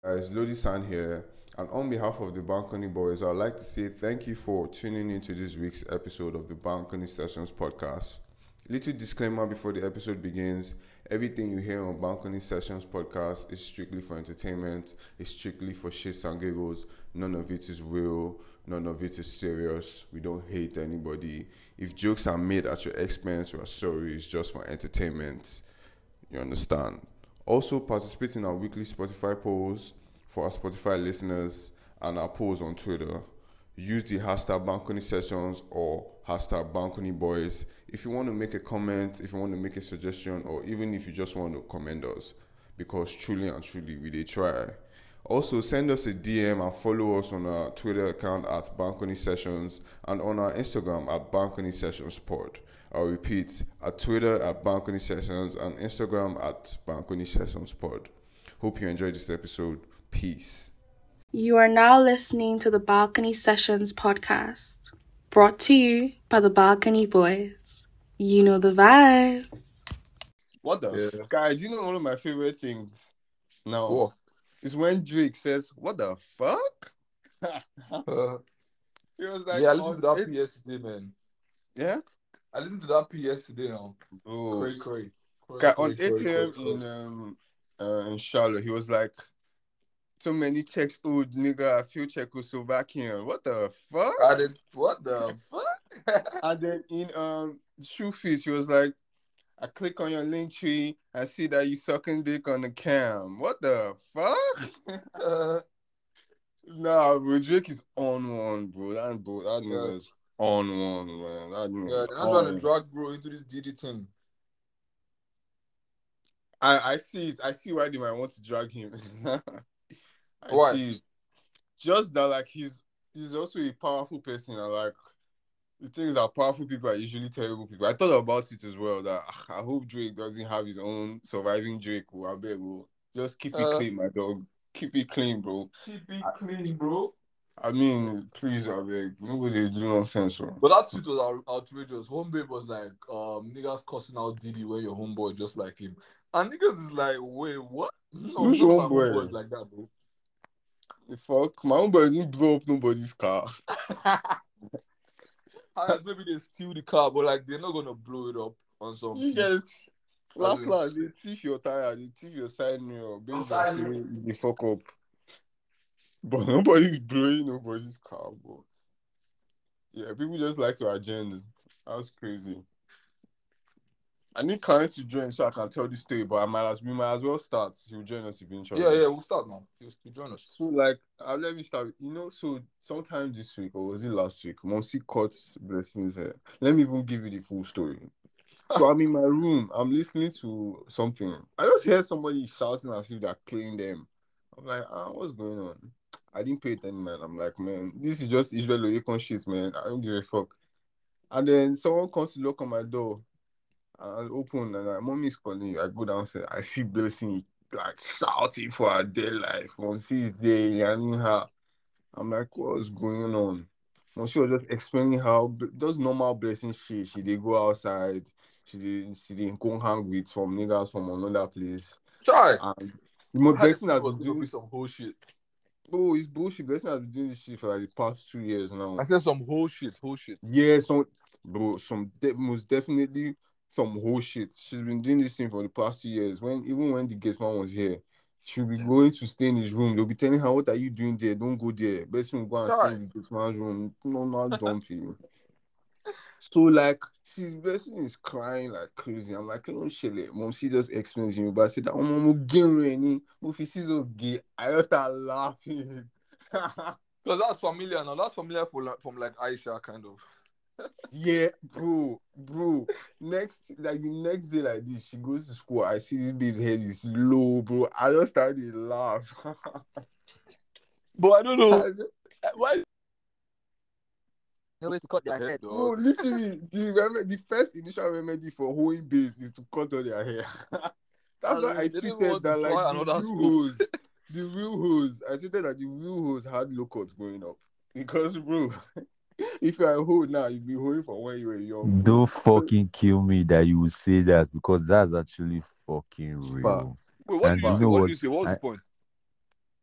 Guys, Lodi San here, and on behalf of the Balcony Boys, I'd like to say thank you for tuning into this week's episode of the Balcony Sessions podcast. Little disclaimer before the episode begins: everything you hear on Balcony Sessions podcast is strictly for entertainment, it's strictly for shits and giggles. None of it is real, none of it is serious. We don't hate anybody. If jokes are made at your expense, we are sorry, it's just for entertainment. You understand? Also, participate in our weekly Spotify polls for our Spotify listeners and our polls on Twitter. Use the hashtag Balcony Sessions or hashtag Balcony Boys if you want to make a comment, if you want to make a suggestion, or even if you just want to commend us. Because truly and truly, we did try. Also, send us a DM and follow us on our Twitter account at Balcony Sessions and on our Instagram at Balcony Sessions Pod. I'll repeat, at Twitter at Balcony Sessions and Instagram at Balcony Sessions Pod. Hope you enjoyed this episode. Peace. You are now listening to the Balcony Sessions podcast, brought to you by the Balcony Boys. You know the vibes. What the guy? Do you know one of my favorite things now? What? Is when Drake says, "What the fuck?" He was like, I listened to that PS today, man. Yeah? I listened to that PS today now. Oh. Cray. Guy, on 8 a.m. in Charlotte, he was like, "So many checks, old nigga, I feel Czechoslovakian. What the fuck?" What the fuck? And then in Shoe Feast, he was like, "I click on your link tree, I see that you sucking dick on the cam. What the fuck?" Nah, bro, Drake is on one, bro. That nigga is on one, man. That nigga they're not trying to drag bro into this Diddy thing. I see it. I see why they might want to drag him. Why? See it. Just that, like, he's also a powerful person, and like the things that powerful people are usually terrible people. I thought about it as well. That I hope Drake doesn't have his own surviving Drake. I beg, bro. Just keep it clean, my dog. Keep it clean, bro. Keep it clean, bro. I mean, please, I beg. Nobody do nonsense, bro. But that tweet was outrageous. One babe was like, niggas cussing out Diddy when your homeboy just like him. And niggas is like, wait, what? No, who's your homeboy? Like that, bro. The fuck? My homeboy didn't blow up nobody's car. Maybe they steal the car, but like they're not gonna blow it up on some. You get last, they thief your tire, they thief your side mirror, based on saying they fuck up. But nobody's blowing nobody's car, bro. Yeah, people just like to agenda. That's crazy. I need clients to join so I can tell this story, but we might as well start. He'll join us eventually. Yeah, we'll start now. He'll join us. So, like, let me start. So sometime this week, or was it last week, Momsi caught Blessing's hair. Let me even give you the full story. So I'm in my room. I'm listening to something. I just hear somebody shouting as if they're killing them. I'm like, what's going on? I didn't pay attention, man. I'm like, man, this is just Israel Oyekon shit, man. I don't give a fuck. And then someone comes to knock on my door. I open and mommy is calling. I go downstairs. I see Blessing like shouting for her dead life. Momsi is there, yanning her. I'm like, what's going on? Momsi was just explaining how those normal Blessing shit. She did go outside. She didn't go hang with some niggas from another place. Try. Blessing has been doing some whole shit. Oh, it's bullshit. Blessing has been doing this shit for like the past 2 years now. I said some whole shit. Yeah, most definitely some whole shit. She's been doing this thing for the past 2 years. Even when the guest man was here, she'll be going to stay in his room. They'll be telling her, "What are you doing there? Don't go there. Blessing will go and stay in the guest man's room." No, not dumpy. So like, Blessing is crying like crazy. I'm like, "Don't shit it." Momsi just explains to me, but I said, "I'm gay, if he sees us gay," I just start laughing. Because that's familiar now. That's familiar from like Aisha kind of. Yeah, bro. The next day like this, she goes to school. I see this babe's head is low, bro. I just started to laugh. But I don't know why. No way to cut their hair, dog. Bro, literally, the first initial remedy for hoeing babes is to cut all their hair. That's why I tweeted that like the real hoes. I tweeted that the real hoes had low cuts going up. Because, bro, if you're a hoe now, you'll be hoeing from when you were young. Don't fucking kill me that you will say that, because that's actually fucking real. Facts. Wait, what did you say? What was the point?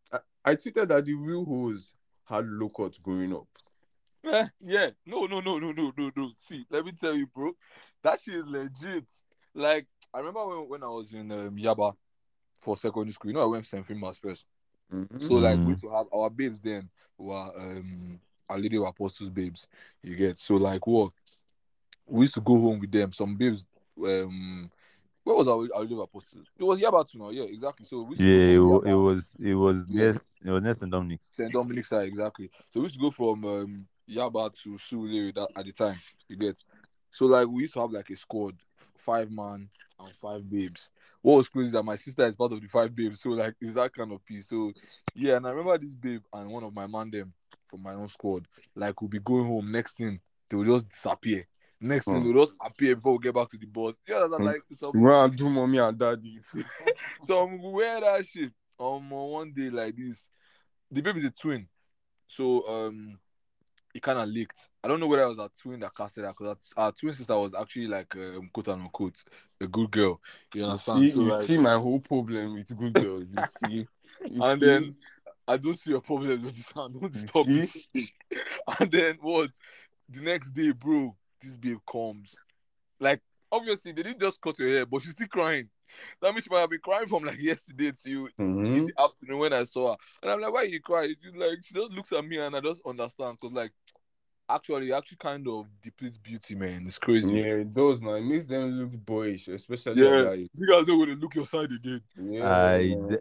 I tweeted that the real hoes had low cuts growing up. Yeah. No. See, let me tell you, bro. That shit is legit. Like, I remember when I was in Yaba for secondary school. You know, I went St. Finmas first. Mm-hmm. So, like, we used to have our babes then were Our Lady of Apostles babes. You get? So, like, what? We used to go home with them. Some babes, where was Our Lady of Apostles? It was Yaba too now. Yeah, exactly. So, we used to go Yeah, from it Yaba. was Yeah, near St. Dominic. St. Dominic side, exactly. So we used to go from Yaba to Surulere at the time. You get. So like we used to have like a squad, 5 man and 5 babes. What was crazy is that my sister is part of the 5 babes, so like it's that kind of piece. So yeah, and I remember this babe and one of my man them from my own squad, like we'll be going home. Next thing they will just disappear. Next thing they'll just appear before we get back to the bus. Yeah, that's like some You want to do mommy and daddy? some weird ass shit. One day like this, the baby is a twin, so it kind of leaked. I don't know whether it was our twin that casted that because our twin sister was actually like quote unquote a good girl. You understand? So You like, see my whole problem with good girls. and then I don't see your problem with this. Don't you stop see. it. And then what? The next day, bro, this babe comes. Like, obviously they didn't just cut her hair, but she's still crying. That means she might have been crying from like yesterday to in the afternoon when I saw her. And I'm like, why you cry? She's like, she just looks at me and I just understand because like it actually kind of depletes beauty, man. It's crazy. Yeah, it does now. It makes them look boyish, especially at Yeah, that age. you guys don't want to look your side again. Yeah, man.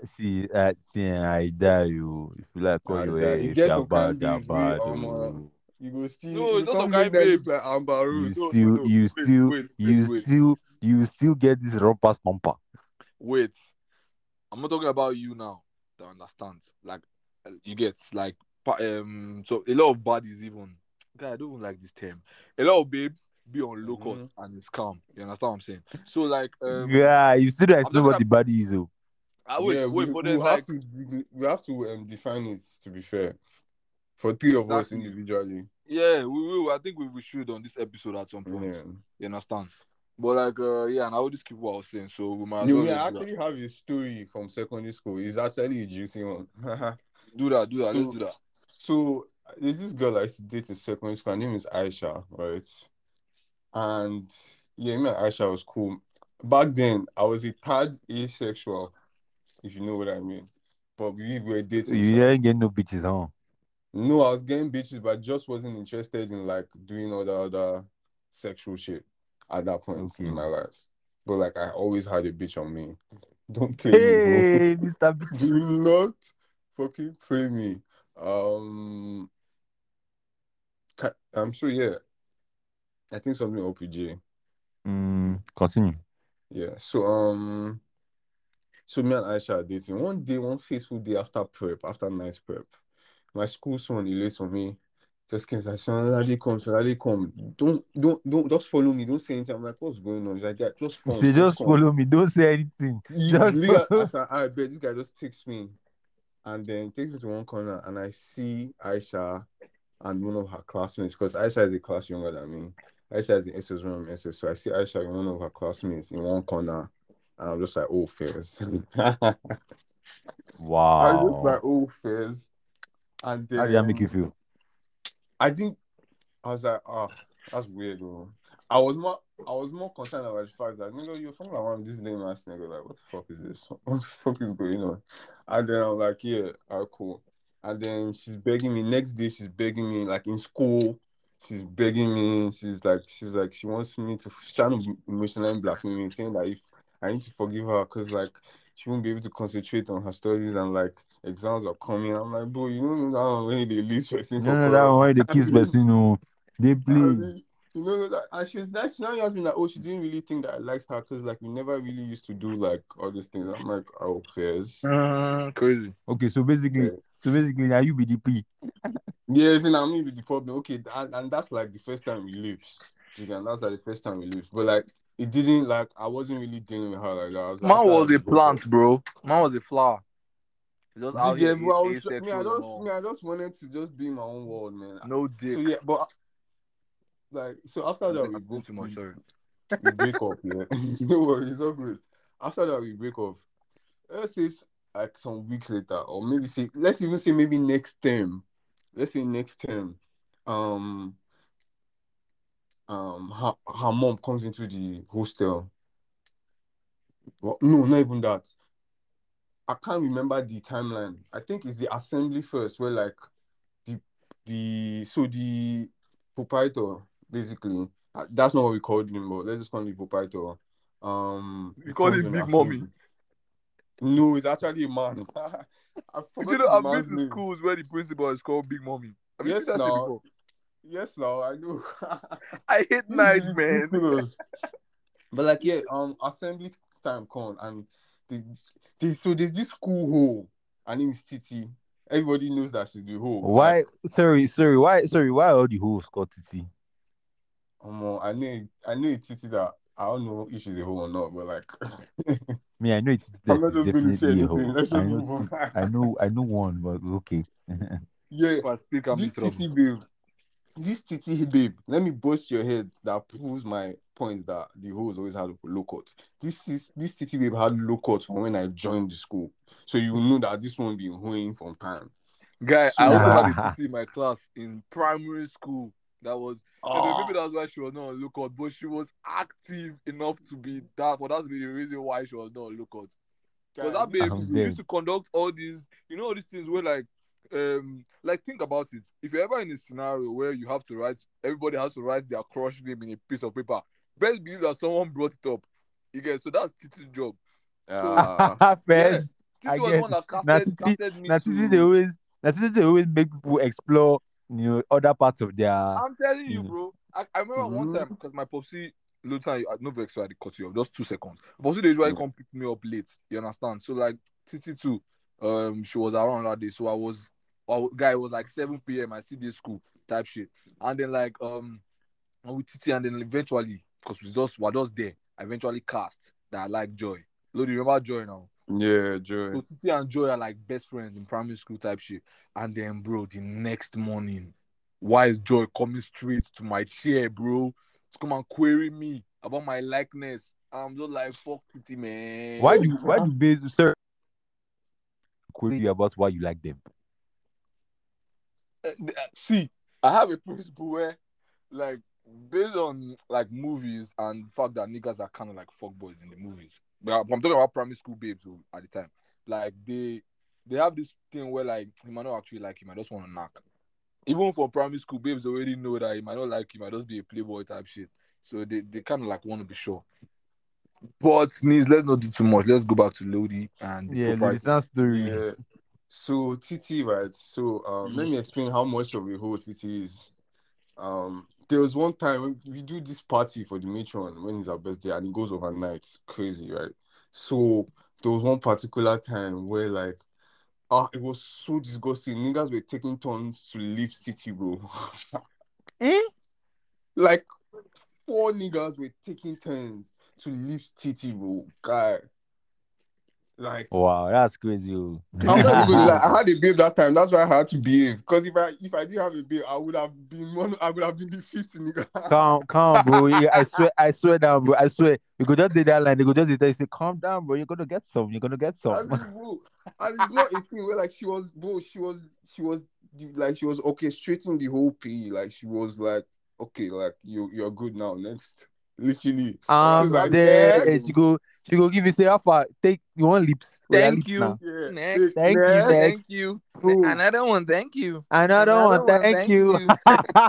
I die you. If you like call And your that it hair, if gets you're some kind bad, you're babes way bad. Oh. No, you it's not some can't make kind them look babes. like Amber You Rose. No, still, no. you Wait, still, wait, wait, you wait, still, you still get this romper stomper. wait. I'm not talking about you now. To understand, like you get like so a lot of bodies even. God, I don't even like this term. A lot of babes be on low cuts and it's calm. You understand what I'm saying? So like Yeah, you still don't I'm explain talking what the about. body is. Oh. Yeah, Wait, but then like we have to define it, to be fair, for three of us exactly. individually. Yeah, we will. I think we should on this episode at some point. Yeah. You understand? But like, yeah, and I will just keep what I was saying. So we might as You well may just do that. actually have a story from secondary school. It's actually a juicy one. Do that. Let's do that. So there's this girl I used to date in secondary school. Her name is Aisha, right? And yeah, me and Aisha was cool. Back then, I was a tad asexual, if you know what I mean. But we were dating, You sha. didn't get no bitches, huh? No, I was getting bitches, but I just wasn't interested in like doing all the other sexual shit at that point in Okay. my life. But like I always had a bitch on me. Don't play me, bro. Hey, Mr. Bitch. Do not fucking play me. Um, I'm sure. Yeah, I think something up with J. Continue. Yeah. So me and Aisha are dating. One day, one fateful day after night prep, my school son, he lays for me. Just came and said, Sonali, come. Don't, just follow me. Don't say anything. I'm like, what's going on? He's like, yeah, just You come, say, just just come. follow me. Don't say anything. He Just literally, follow. I bet this guy just takes me and then takes me to one corner and I see Aisha and one of her classmates, because Aisha is a class younger than me. Aisha is in SS, one of SS. So I see Aisha and one of her classmates in one corner. And I'm just like, oh, fairs. I was just like, Wow. oh, fairs. And How did that make you then feel? I think I was like, that's weird, bro. I was more concerned about the fact that you're fucking around with this lame ass nigga. Like, what the fuck is this? What the fuck is going on? And then I'm like, yeah, cool. And then she's begging me. Next day, she's begging me, like in school. She's begging me. She's like, she wants me to. She's trying to emotionally blackmail me, saying that if I need to forgive her, because like she won't be able to concentrate on her studies and like exams are coming. I'm like, bro, you don't know that way they leave person for No, that one why the kiss person, no. They play. you know that, and she now asked me like, oh, she didn't really think that I liked her because like we never really used to do like all these things. I'm like, oh, fairs. Crazy. Okay, so basically, now you be the P. Yeah, see, now me be the problem. Okay, and that's like the first time we lives. And that's like the first time we lives. But like it didn't, like I wasn't really dealing with her like that. I was like, Man after was that a we broke up. plant, bro. Man was a flower. Just out here Jigga, bro, asexual and all. I just wanted to just be in my own world, man. No So dick. yeah, but like so after that I'm doing too much. Sorry. we break up, yeah. No worries, it's all good. After that we break up. Let's say like some weeks later, or maybe say, let's even say maybe next term. Let's say next term. Um, her mom comes into the hostel. Well, no, not even that. I can't remember the timeline. I think it's the assembly first, where like the the proprietor basically. That's not what we called him, but let's just call him the proprietor. We He call comes him in Big Mommy. assembly. No, it's actually a man. I've You forgotten know, the I've been man's to name. schools where the principal is called Big Mommy. Have you seen Yes, that shit now. before? Yes, now. I know. I hate This is night, man. ridiculous. But like, yeah, assembly time come and the, so there's this school hole. Her name is Titi. Everybody knows that she's the hole. Like, Why? Why all the hoes called Titi? I know it's Titi that I don't know if she's a hole or not, but like, Me, I know it's I'm this not is just going to say definitely a anything. hoe. Let's just I know move on. I know one, but okay. Yeah, If I speak, I'm in this trouble. Titi babe, this Titi babe. Let me bust your head. That proves my point that the hoes always had low cut. This Titi babe had low cut from when I joined the school, so you know that this one been hoeing from time. Guy, I also So, had a TT in my class in primary school. That was maybe that's why she was not on lookout, but she was active enough to be that. For that to be the reason why she was not on lookout. Because guy, that this babe I'm Titi used dead. to conduct all these, all these things where like think about it. If you're ever in a scenario where you have to write, everybody has to write their crush name in a piece of paper. Best believe that someone brought it up. You get so that's Titi's job. So yeah, First, I Titi was the guess one that casted me Titi they to. always they always make people explore other parts of their I'm telling you you, know. bro. I remember one Mhm. time because my popsy, little time, no vex, so I had to cut you off. Just 2 seconds. Popsy, they usually Mm. come pick me up late. You understand? So like Titi too, she was around that day. So guy, it was like 7 p.m. I see this school type shit, and then like and with Titi, and then eventually because we're just there. I eventually cast that I like Joy. Lodi, remember Joy now? Yeah, Joy. So Titi and Joy are like best friends in primary school type shit. And then, bro, the next morning, why is Joy coming straight to my chair, bro? To come and query me about my likeness. I'm just like, fuck Titi, man. Why do base sir query you about why you like them? See, I have a principle where, like, based on like movies and the fact that niggas are kind of like fuck boys in the movies. But I'm talking about primary school babes at the time. Like they have this thing where like he might not actually like him. I just want to knock. Even for primary school, babes already know that he might not like him. Might just be a playboy type shit. So they kind of like want to be sure. But Sneeze, let's not do too much. Let's go back to Lodi and the Yeah, proprietor. Ludisan story. Yeah. So Titi, right? So let me explain how much of a whole Titi is. There was one time when we do this party for the matron when it's our birthday and it goes overnight. Crazy, right? So there was one particular time where like it was so disgusting. Niggas were taking turns to leave Titi, bro. Eh? Like 4 niggas were taking turns to leave Titi, bro. Guy. Like Wow, that's crazy. Oh. I'm not even gonna lie. Bro. I had a babe that time. That's why I had to behave. Because if I didn't have a babe, I would have been one. I would have been the fifth nigga. Calm, bro. Yeah, I swear down, bro. I swear. You could just do that line. They could just say, calm down, bro. You're gonna get some. You're gonna get some. And then, bro, and it's not a thing where like she was, bro. Like she was orchestrating the whole P. Like she was like, okay, like you're good now. Next, literally. I was like, There next, she go give you say Alpha, take you want lips. Oh, your Thank lips you. now. yeah, Next. Thank you, next, Thank next. you. bro. Another one. Thank you. Another one, Another one. thank Thank you. you.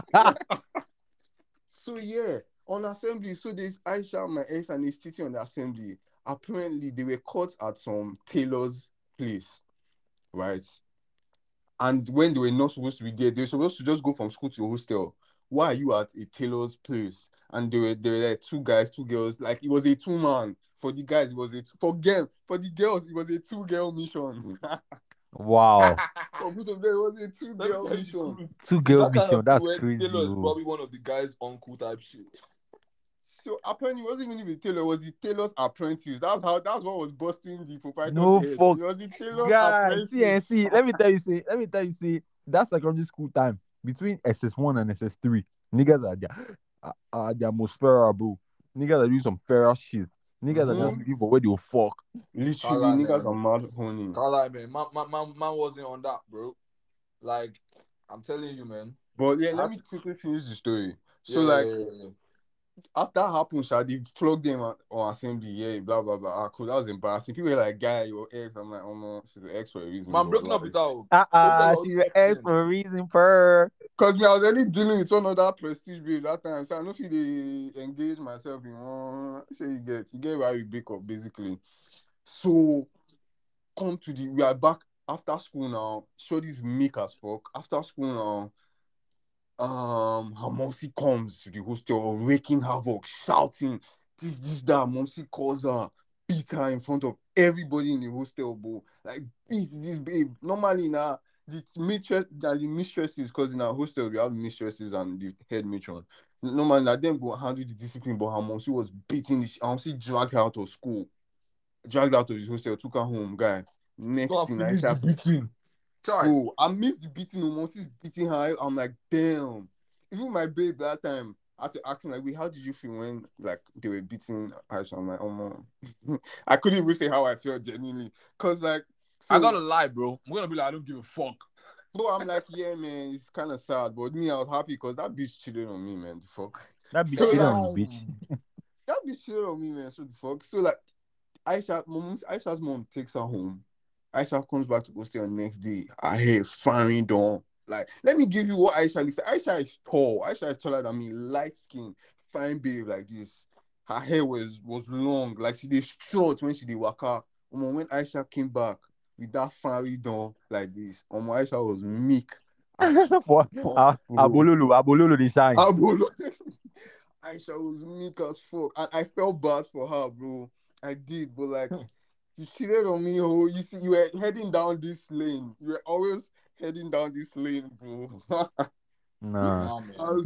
So yeah, on assembly, so there's Aisha, my ex, and he's teaching on the assembly. Apparently, they were caught at some tailor's place, right? And when they were not supposed to be there, they were supposed to just go from school to a hostel. Why are you at a tailor's place? And there were like two guys, two girls. Like it was a two-man. For the guys, it was for the girls, it was a two-girl mission. Wow. For both of them, it was a Let me two-girl tell you the mission. truth. Two In girl that kind mission. of thing That's where crazy. Taylor is Oh. probably one of the guys' uncle type shit. So apparently, it wasn't even the tailor; it was the tailor's apprentice. That's what was busting the proprietor's No head. fuck. It was the tailor's Guys, apprentice. see. Let me tell you, see, that's secondary school time. Between SS1 and SS3, niggas are their most feral, bro. Niggas are doing some feral shit. Niggas are just looking for where they'll fuck. Literally, Kala, niggas man. are mad horny. Can't man. Man wasn't on that, bro. Like, I'm telling you, man. But yeah, let That's- me quickly finish the story. So Yeah, like, yeah, yeah. after that happened, they flogged them on assembly. Yeah, blah blah blah. Ah, cool. That was embarrassing. People were like, "Guy, your ex." I'm like, "Oh no, she's the ex for a reason." Man, breaking up with that. She's an ex for a reason, per. Cause me, I was already dealing with one other prestige babe that time, so I know if they engage myself in one. So you get why we break up basically. So we are back after school now. Shorty's meek as fuck. After school now, her momsy comes to the hostel, wreaking havoc, shouting, this, that. Momsy calls her, beat her in front of everybody in the hostel, bro. Like, beat this babe. Normally, now, the mistresses, because in our hostel, we have mistresses and the head matron. Normally, now, them go handle the discipline, but her momsy was beating the her momsy dragged her out of school, dragged her out of his hostel, took her home, guy. Next thing, I said, beating. bro, I missed the beating. Mom's beating her. I'm like, damn. Even my babe that time, I had to ask him like, wait, how did you feel when like they were beating Aisha? I'm like, oh man. I couldn't even say how I felt genuinely. Cause like I gotta lie, bro. I'm gonna be like, I don't give a fuck. Bro, I'm like, yeah, man, it's kind of sad. But me, I was happy because that bitch cheated on me, man. The fuck. That bitch So, cheated like, on you, bitch. That bitch cheated on me, man. So the fuck. So like Aisha's mom takes her home. Aisha comes back to go stay on the next day. Her hair firing down. Like, let me give you what Aisha looks like. Aisha is tall. Aisha is taller than me. Light skin, fine babe like this. Her hair was long. Like she did short when she did waka. When Aisha came back with that firing down like this, Aisha was meek. Abololo, they shine. Aisha was meek as fuck. And I felt bad for her, bro. I did, but like, you cheated on me, oh. You see, you were heading down this lane. You were always heading down this lane, bro. Nah. So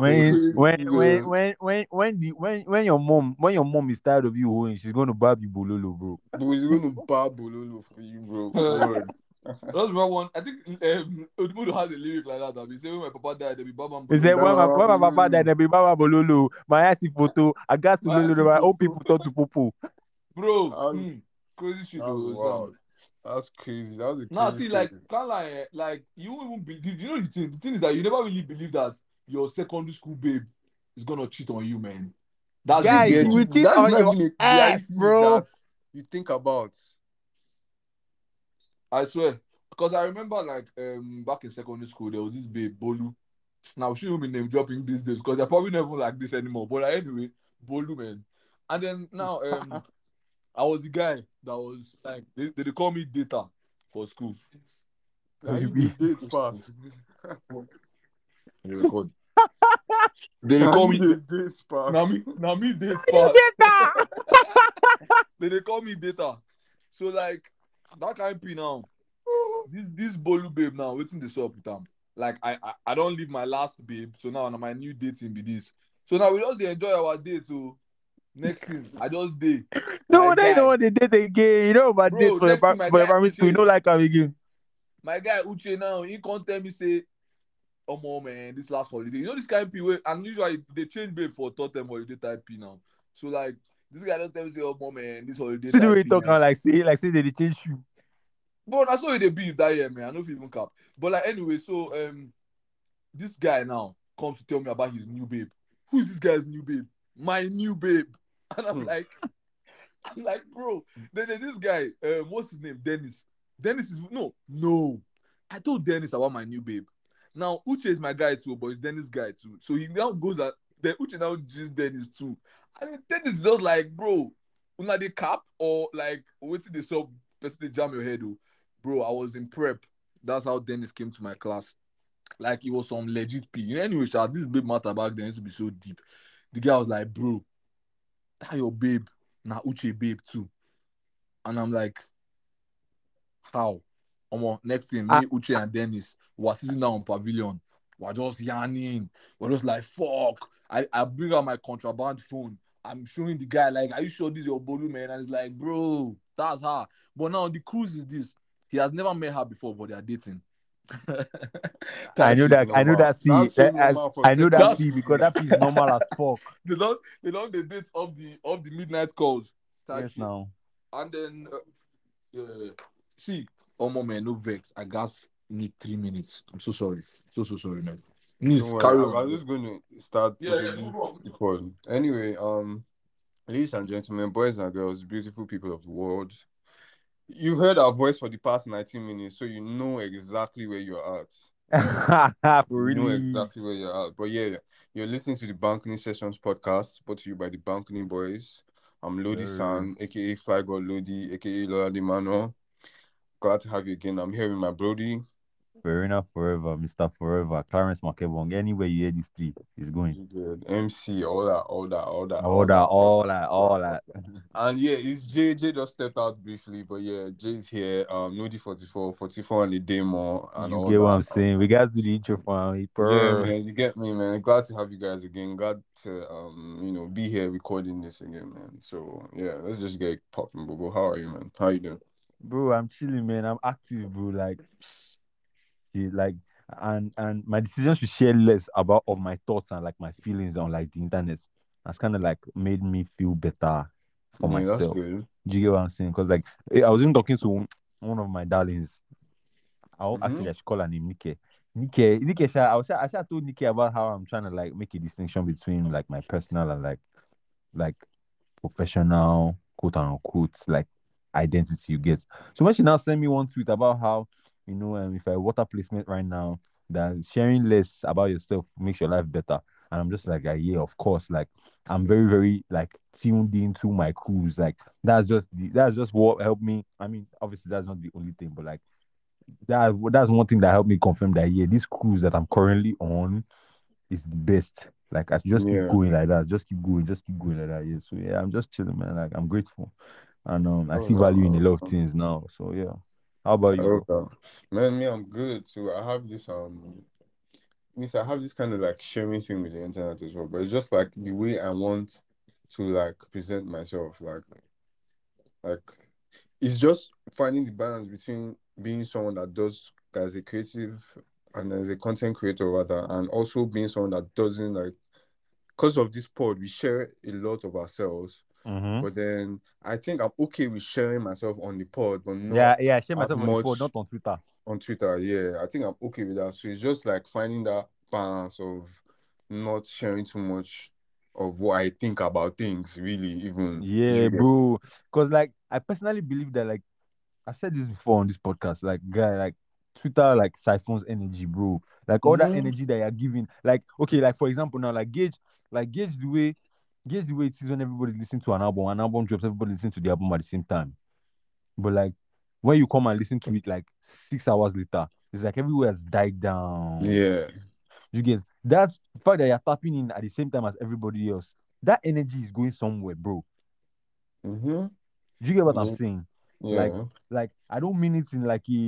When your mom is tired of you hoeing, she's gonna barb you bololo, bro. Bro, he's gonna bar Bololo for you, bro. That's one. I think Odumodu has a lyric like that. He say when my papa died, they be Baba. He said, when my papa died, they be Baba Bololo. My ass photo, I got to Bololo. My old people talk to Popo. Bro, crazy shit. Wow. That's crazy. That was a crazy Now, see, story. can't lie, you won't even believe. You know the thing? The thing is that you never really believe that your secondary school babe is gonna cheat on you, man. That's Guys, That we is cheat not on your even a ass, reality bro. that you think about. I swear. Because I remember, back in secondary school, there was this babe, Bolu. Now, she shouldn't be name dropping these days because they're probably never like this anymore. But anyway, Bolu, man. And then now, I was the guy that was like, they call me data for school. Like, you did dates fast. They record. They call me dates fast. Now me dates fast. They call me data. So like that kind of P now. This Bolu babe now, waiting the up with them. Like I don't leave my last babe, so now my new dating be this. So now we just enjoy our date. So next thing, I just date. No, they know what they did again. You know about this for the primary school. You know, like I'm again. My guy Uche now, he can't tell me say, oh more man, this last holiday. You know this kind of P way, and usually they change babe for third time holiday type P now. So like this guy don't tell me say, oh more man, this holiday. See the way he talk now, like say they change shoe. But I saw it they be that year, man. I know if you even cap. But like anyway, so this guy now comes to tell me about his new babe. Who's this guy's new babe? My new babe. And I'm like, bro. Then there's this guy, what's his name? Dennis. Dennis is no. I told Dennis about my new babe. Now Uche is my guy too, but it's Dennis' guy too. So he now goes at then Uche now just Dennis too. And Dennis is just like, bro, una the cap or like waiting the sub person they jam your head though. Bro, I was in prep. That's how Dennis came to my class. Like, it was some legit P. Anyway, this babe matter back then used to be so deep. The guy was like, bro, that your babe, na Uche babe too. And I'm like, how? Next thing, me, Uche, and Dennis were sitting down on pavilion. We're just yarning. We're just like, fuck. I bring out my contraband phone. I'm showing the guy, like, are you sure this is your Bolu, man? And he's like, bro, that's her. But now the cruise is this. He has never met her before, but they are dating. I know that see because that is normal as fuck. They date off the midnight calls. type Yes, shit. now. And then, see, man, no vex. I guess need 3 minutes. I'm so sorry. So sorry, man. Don't Please worry, carry I'm on. just going to start Yeah, introducing move on. the pod. Anyway, ladies and gentlemen, boys and girls, beautiful people of the world, you've heard our voice for the past 19 minutes, so you know exactly where you're at. For You know really. exactly where you're at. But yeah, you're listening to the Balcony Sessions podcast, brought to you by the Balcony Boys. I'm Lodi San, aka Fly God Lodi, aka Lola Dimano. Glad to have you again. I'm here with my Brody. Verena Forever, Mr. Forever, Clarence Makebong. Anywhere you hear this three, is going. MC, all that. All that. And yeah, it's Jay. Jay just stepped out briefly, but yeah, Jay's here. Nodi 44 and a day more and You all get what I'm that. saying? We guys do the intro for me. Yeah, man, you get me, man. Glad to have you guys again. Glad to be here recording this again, man. So yeah, let's just get popping, Bobo. How are you, man? How you doing? Bro, I'm chilling, man. I'm active, bro. Like, and my decision to share less about of my thoughts and like my feelings on like the internet has kind of like made me feel better for Yeah, that's myself. good. Do you get what I'm saying? Because like I was even talking to one of my darlings. Actually I should call her name Nike. Nike, I should told Nike about how I'm trying to like make a distinction between like my personal and like professional quote unquote like identity you get. So when she now sent me one tweet about how if I water placement right now, that sharing less about yourself makes your life better. And I'm just like, yeah, of course. Like I'm very, very like tuned into my cruise. Like that's just what helped me. I mean, obviously that's not the only thing, but like that's one thing that helped me confirm that yeah, this cruise that I'm currently on is the best. Like I should just keep Yeah. going like that. Just keep going like that. Yeah. So yeah, I'm just chilling, man. Like I'm grateful. And I see value in a lot of things now. So yeah. How about you, bro? Okay. Man, me, I'm good too. I have this kind of like sharing thing with the internet as well, but it's just like the way I want to like present myself, like it's just finding the balance between being someone that does as a creative and as a content creator rather, and also being someone that doesn't like, because of this pod we share a lot of ourselves, but then I think I'm okay with sharing myself on the pod, but not Yeah. I share as myself on the phone, much not on Twitter. on Twitter. Yeah, I think I'm okay with that. So it's just like finding that balance of not sharing too much of what I think about things, really, even. Yeah, bro. Because like I personally believe that like I've said this before on this podcast, like guy, like Twitter like siphons energy, bro. Like all that energy that you're giving, like okay, like for example now, gauge the way it is when everybody listens to an album drops, everybody listen to the album at the same time. But like when you come and listen to it like 6 hours later, it's like everywhere has died down. Yeah. You get that's the fact that you're tapping in at the same time as everybody else. That energy is going somewhere, bro. Mm-hmm. Do you get what I'm saying? Yeah. Like I don't mean it in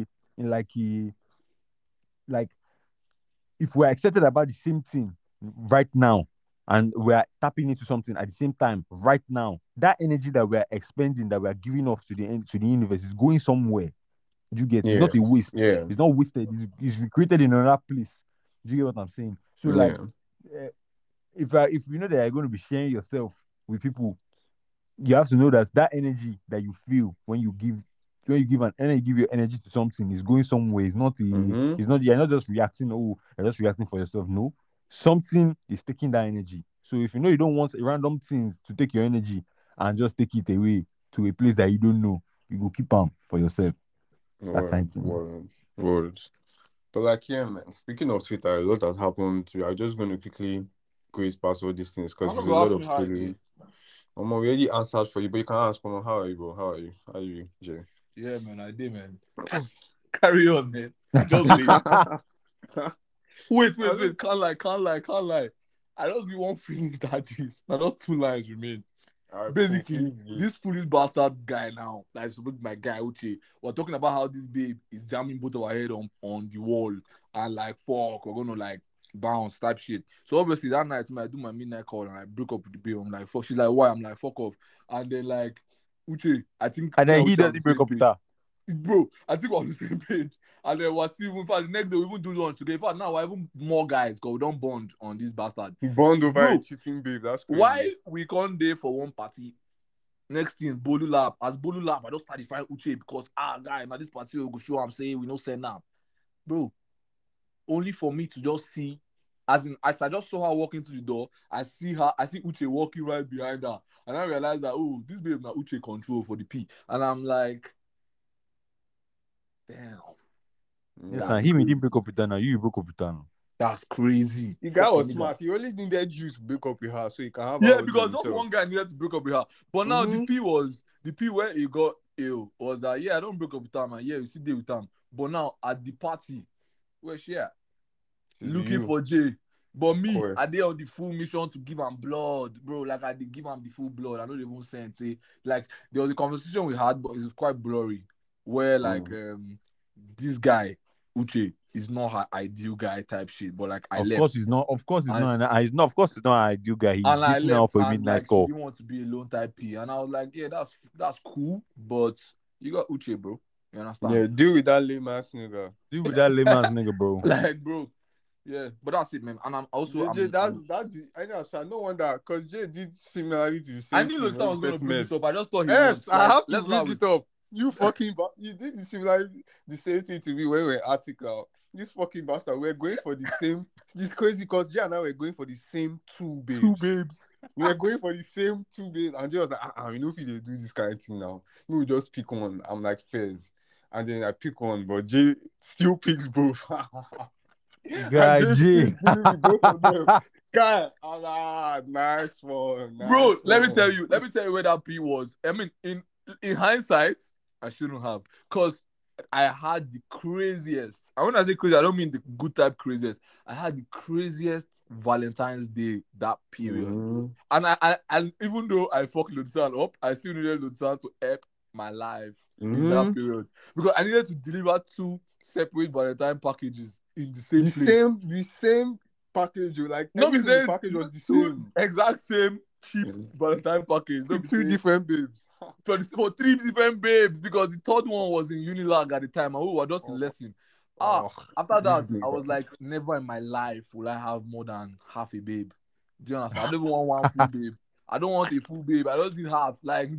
like if we're excited about the same thing right now and we're tapping into something at the same time right now, that energy that we're expending, that we're giving off to the universe is going somewhere. Do you get? It's not a waste. Yeah. It's not wasted. It's recreated in another place. Do you get what I'm saying? So like, if you know that you're going to be sharing yourself with people, you have to know that that energy that you feel when you give an energy, give your energy to something is going somewhere. It's not you're not just reacting. Oh, you're just reacting for yourself. No, something is taking that energy. So if you know you don't want random things to take your energy and just take it away to a place that you don't know, you go keep them for yourself. That kind of thing. Words. But like, yeah, man. Speaking of Twitter, a lot has happened. We are just going to quickly graze past all these things because there's a lot of story. We already answered for you, but you can ask, how are you, bro? How are you? How are you, Jay? Yeah, man, I did, man. Carry on, man. Just leave. Wait. Can't lie. I just be one finish that gist. Now those 2 lines remain. Basically, this foolish bastard guy now, that is supposed to be my guy, Uche, we're talking about how this babe is jamming both of our head on the wall and like fuck, we're gonna like bounce type shit. So obviously that night, I do my midnight call and I break up with the babe. I'm like, fuck. She's like, why? I'm like, fuck off. And then like, Uche, I think. And then he doesn't break up with her. Bro, I think we're on the same page. And then we're still, in fact, the next day we even do lunch together. In fact, now we're even more guys because we don't bond on this bastard. Bond over a cheating babe. That's crazy. Why we can't date for one party Next thing, Bolu lap. As Bolu lap, I just start define Uche because guy, now this party will go show I'm saying we no send now. Bro, only for me to just see, as I just saw her walk into the door, I see Uche walking right behind her. And I realized that, oh, this babe now Uche control for the P. And I'm like, damn. Yes, That's now he crazy. didn't break up with her now. You broke up with her now. That's crazy. The guy was Fucking nigga. smart. He only needed you to break up with her so he can have Yeah, her because husband just one guy needed to break up with her. But now the P where he got ill was that, yeah, I don't break up with her, man. Yeah, you still deal with him. But now at the party, where she at? Looking for Jay. But me, I did on the full mission to give him blood, bro. Like I did give him the full blood. I know they won't say it. Like there was a conversation we had, but it's quite blurry. Where like this guy, Uche, is not her ideal guy type shit. But like I left. Of course he's not an ideal guy. He's And I beating her left for a and midnight like she call. didn't want to be a lone type P. And I was like, yeah, that's cool. But you got Uche, bro. You understand? Yeah, deal with that lame ass nigga. Deal with that lame ass nigga, bro. Like, bro. Yeah, but that's it, man. And I'm also Jay, I know, sir. No wonder, because Jay did similarly to the same I knew thing Lodestone when was we going to first bring met. this up. I just thought he Yes, was. I Like, have to let's bring allow it up. You fucking you did the same thing to me when we were at Article. This fucking bastard, we're going for the same. This crazy because Jay and I were going for the same two babes. We're going for the same two babes, and Jay was like, you know if they do this kind of thing now, we will just pick one. I'm like, Fez, and then I pick one, but Jay still picks both. Guy Jay. Both of them. God, nice one. Bro, let me tell you where that P was. I mean, in hindsight, I shouldn't have. Because I had the craziest. And when I say crazy, I don't mean the good type craziest. I had the craziest Valentine's Day that period. And I even though I fucked Lodestone up, I still needed Lodestone to help my life in that period. Because I needed to deliver 2 separate Valentine packages in the same place. The same package, like no, be saying the package was the 2 same. exact same cheap Valentine package. No, 2 different babes. For 3 different babes, because the 3rd one was in Unilag at the time, and we were just in lesson. After that, I was like, never in my life will I have more than half a babe. Do you understand? I don't even want one full babe. I don't want a full babe. I just need half. Like,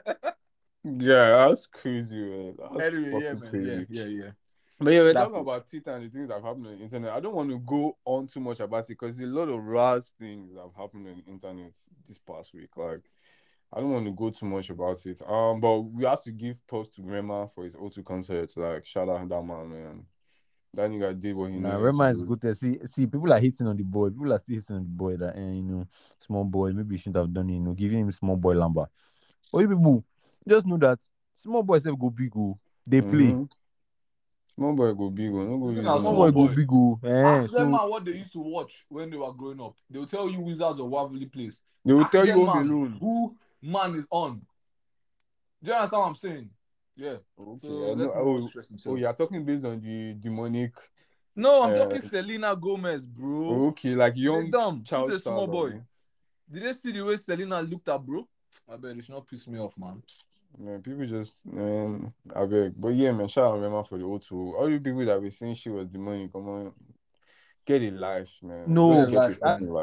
yeah, that's crazy, man. Anyway, yeah, man. Crazy. Yeah. But yeah, we're talking about Twitter and the things that have happened on the internet. I don't want to go on too much about it because there's a lot of Raz things that have happened on the internet this past week. Like, I don't want to go too much about it. But we have to give props to Rema for his O2 concert. Like, shout out that man. That nigga did what he needed. Rema is good. See, people are hating on the boy. People are still hating on the boy that, small boy, maybe you shouldn't have done it, giving him small boy number. But you people, just know that small boys have go big, they play. Small boy go big, no go small boy go big. Ask them man what they used to watch when they were growing up. They will tell you Wizards of Waverly Place. They will tell you Home Alone. Who man is on? Do you understand what I'm saying? Yeah. Okay. So let's not stress himself. You're talking based on the demonic. No, I'm talking Selena Gomez, bro. Okay, like young child. She's a small boy. Did they see the way Selena looked at, bro? I bet it should not piss me off, man. Man, people just, I beg. But yeah, man, shout out Rema for the O2. All you people that were saying she was demonic, come on, get a life, man. No, life.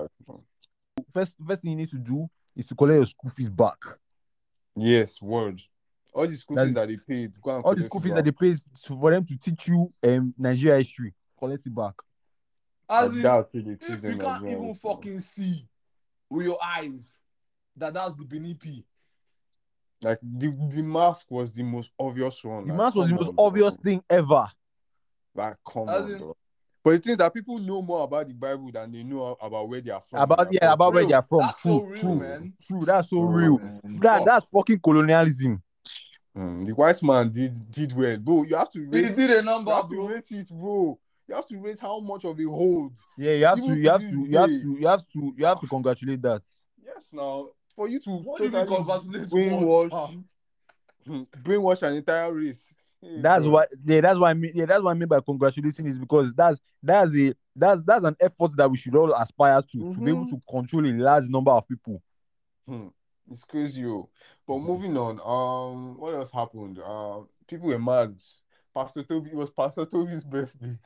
First thing you need to do is to collect your school fees back. Yes, word. All the school fees that they paid, go and all the school fees that they paid for them to teach you Nigeria history, collect it back. As if you can't even fucking see with your eyes that's the Benin P. Like the mask was the most obvious one. The mask was the most obvious thing ever. Like, come on, bro. But the thing is that people know more about the Bible than they know about where they are from. About where they are from. That's so real, man. True, that's so real. That's fucking colonialism. The white man did well, bro. You have to rate. He did a number, you have to rate it, bro. You have to rate how much of a hold. Yeah, you have to congratulate that. Yes, now for you to brainwash an entire race. That's why I mean by congratulating is because that's an effort that we should all aspire to be able to control a large number of people. It's crazy, but moving on. What else happened? People were mad. It was Pastor Toby's birthday.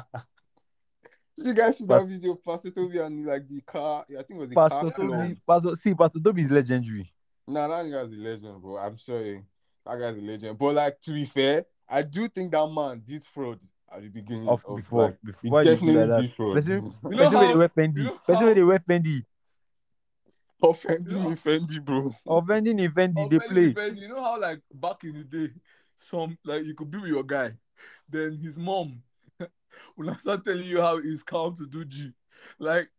You guys see that video of Pastor Toby and like the car? I think it was the car. Pastor Toby is legendary. Nah, that guy's a legend, bro. I'm sorry. That guy's a legend. But like to be fair, I do think that man did fraud at the beginning Of of before like he before they do like definitely that. did fraud. Person You know person with the how wear you Fendi. know Person with how the wear Fendi. you Offending know me, Fendi, bro. Offending in Fendi, they offending play. offending. You know how like back in the day, some like you could be with your guy, then his mom will start telling you how it's calm to do G, like,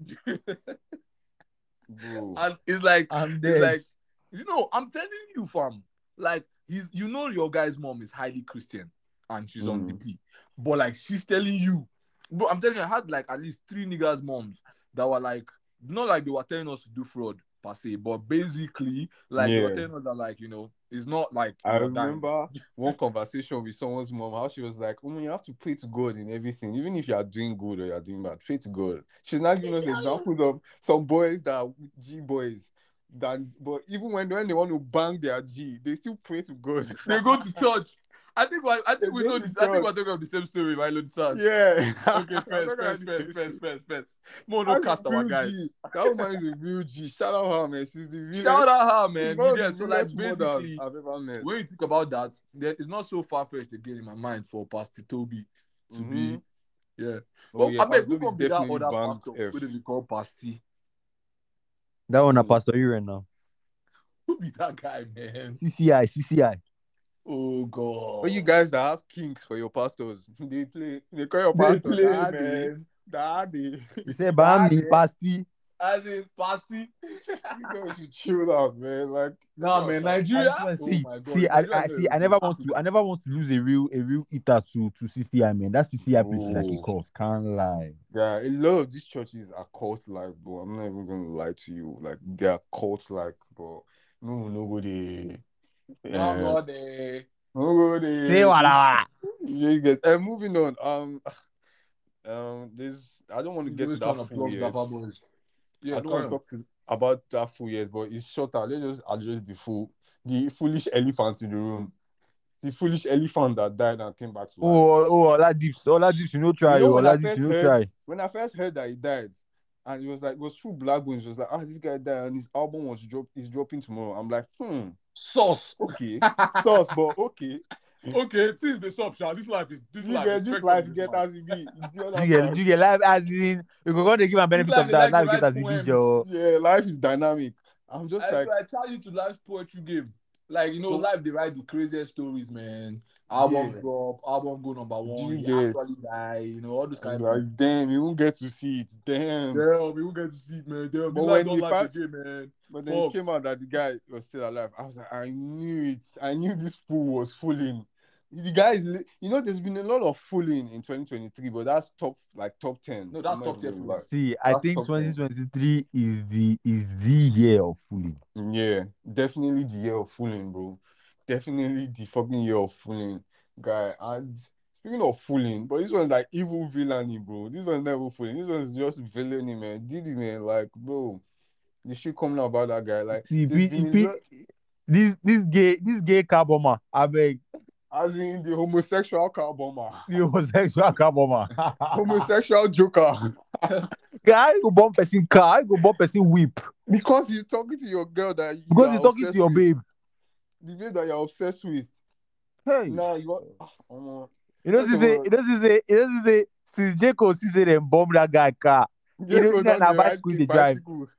Bro. and I'm it's dead. like, I'm telling you, fam, like your guy's mom is highly Christian and she's on the Mm. P, but like she's telling you, bro, I'm telling you, I had like at least three niggas' moms that were like, not like they were telling us to do fraud per se, but basically like they were Yeah. telling us that like it's not like I you are dying. remember one conversation with someone's mom, how she was like, oh, you have to pray to God in everything, even if you are doing good or you're doing bad, pray to God. She's not giving us examples of some boys that are G boys. But even when they want to bang their G, they still pray to God. They go to church. I They think we go know to this. I think church. we're talking about the same story, right, Lodisas? Yeah. Okay, I'm first, not gonna first, do first, the same first, shit. first, first. More no That's a cast our real guy. G. That woman is a real G. Shout out her, man. She's the Shout realest. out her, She's man. one You of the get so like realest mothers basically I've ever met. when you think about that, it's not so far fetched again in my mind for Pastor Toby to Mm-hmm. be, yeah. Oh Well, yeah, I beg, Pastor who Toby can be that definitely other banged pastor? F. Who they call Pasty? That one a Mm. Pastor Ure now. Who be that guy, man? CCI. Oh But you God, guys that have kinks for your pastors, they call your they pastor play, daddy, man. daddy. He said, That "Bami, pasty." as in Pasty. You guys should chill out, man. Like, Nah, yo, man, so, I Nigeria. swear, Oh see, my see, God, Nigeria is not I even never want to, Africa. lose a real eater to CCI, man. That CCI place is like a bro, cult. Can't lie. yeah, a lot of these churches are cult like, bro. I'm not even gonna lie to you. Like, they are cult like, bro. No, nobody. Nobody. Say Nobody. what? You get. And moving on. This I don't want to He's get to always that trying to full plug Dapper years. Boys. I Yeah, don't want carry to on. talk about that full years, but it's shorter. Let's just address the foolish elephant in the room. The foolish elephant that died and came back to life. All that dips, you know, You try, know, all that dips, you know, try. when I first heard that he died, and it was like, it was through Black Bones, it was like, this guy died and his album is dropping tomorrow. I'm like, Sauce. okay, sauce, but okay. Okay, since the sub shot, this life You get this spectrum life, in you this get life. as it be. Do you You understand? get life as in you go to give a This benefit life of they that. like Now the you get right as it be, poems. Joe. Yeah, life is dynamic. I'm just like, So I tell you to life's poetry game. Like, so, life they write the craziest stories, man. yeah. Album drop, album go number Do one, you he get? actually die, all those I'm kind of things. like, damn, you won't get to see it. Damn. Damn, we will get to see it, man. Damn, But this life when don't they life found, again, man. but then it Fuck. came out that the guy was still alive. I was like, I knew it. I knew this fool was fooling. The guy is, there's been a lot of fooling in 2023, but that's top 10. No, I'm that's not top even tier gonna lie. fooling. See, I That's think top 10. 2023 is the year of fooling. Yeah, definitely the year of fooling, bro. Definitely the fucking year of fooling, guy. And speaking of fooling, but this one's like evil villainy, bro. This one's never fooling. This one's just villainy, man. Diddy, man, like, bro, the shit coming out about that guy. Like, See, there's been a lot, this gay car bomber, I beg, as in the homosexual car bomber, the homosexual car bomber. homosexual joker, Guy, go bomb person car, go bomb person whip because he's talking to your girl that you because are he's talking to obsessed your with, babe. the babe that you're obsessed with. Hey, Nah, you got, oh, you know, first she of say, all, since Jacob say them bomb that guy car. You know, Jacob down now the ride bicycle they drive. bicycle.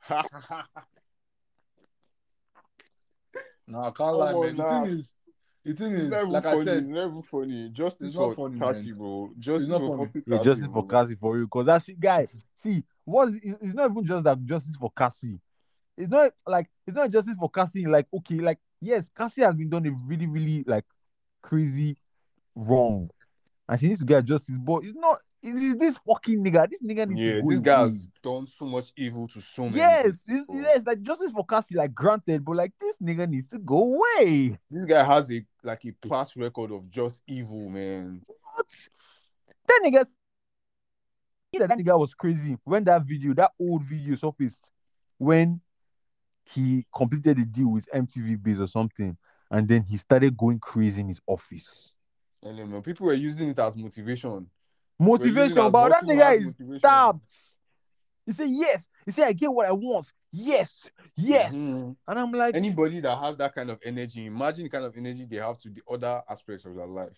Nah, I can't lie, Come on man. now. The thing It's is, not even like I funny. said, It's not even funny. it's Justice not for funny, man. Cassie, bro. It's Justice not for funny. fucking Yeah, Cassie, justice for bro. Cassie for you, because that shit, guy. See, it's not even just that justice for Cassie. It's not justice for Cassie. Like, okay, like yes, Cassie has been done a really, really like crazy wrong, and she needs to get justice. But it's not. It is this fucking nigga. This nigga needs to Yeah, go this guy away. has done so much evil to so many Yes, people, bro. yes, like justice for Cassie, like granted, but like this nigga needs to go away. This guy has a past record of just evil, man. What? That nigga, that nigga was crazy when that old video surfaced when he completed a deal with MTV Base or something, and then he started going crazy in his office. I don't know. People were using it as motivation. We're using it Motivation, as but that hustle hard nigga is motivation. stabbed. He said, yes. He said, I get what I want. yes, yes. Mhm. And I'm like, Anybody that has that kind of energy, imagine the kind of energy they have to the other aspects of their life.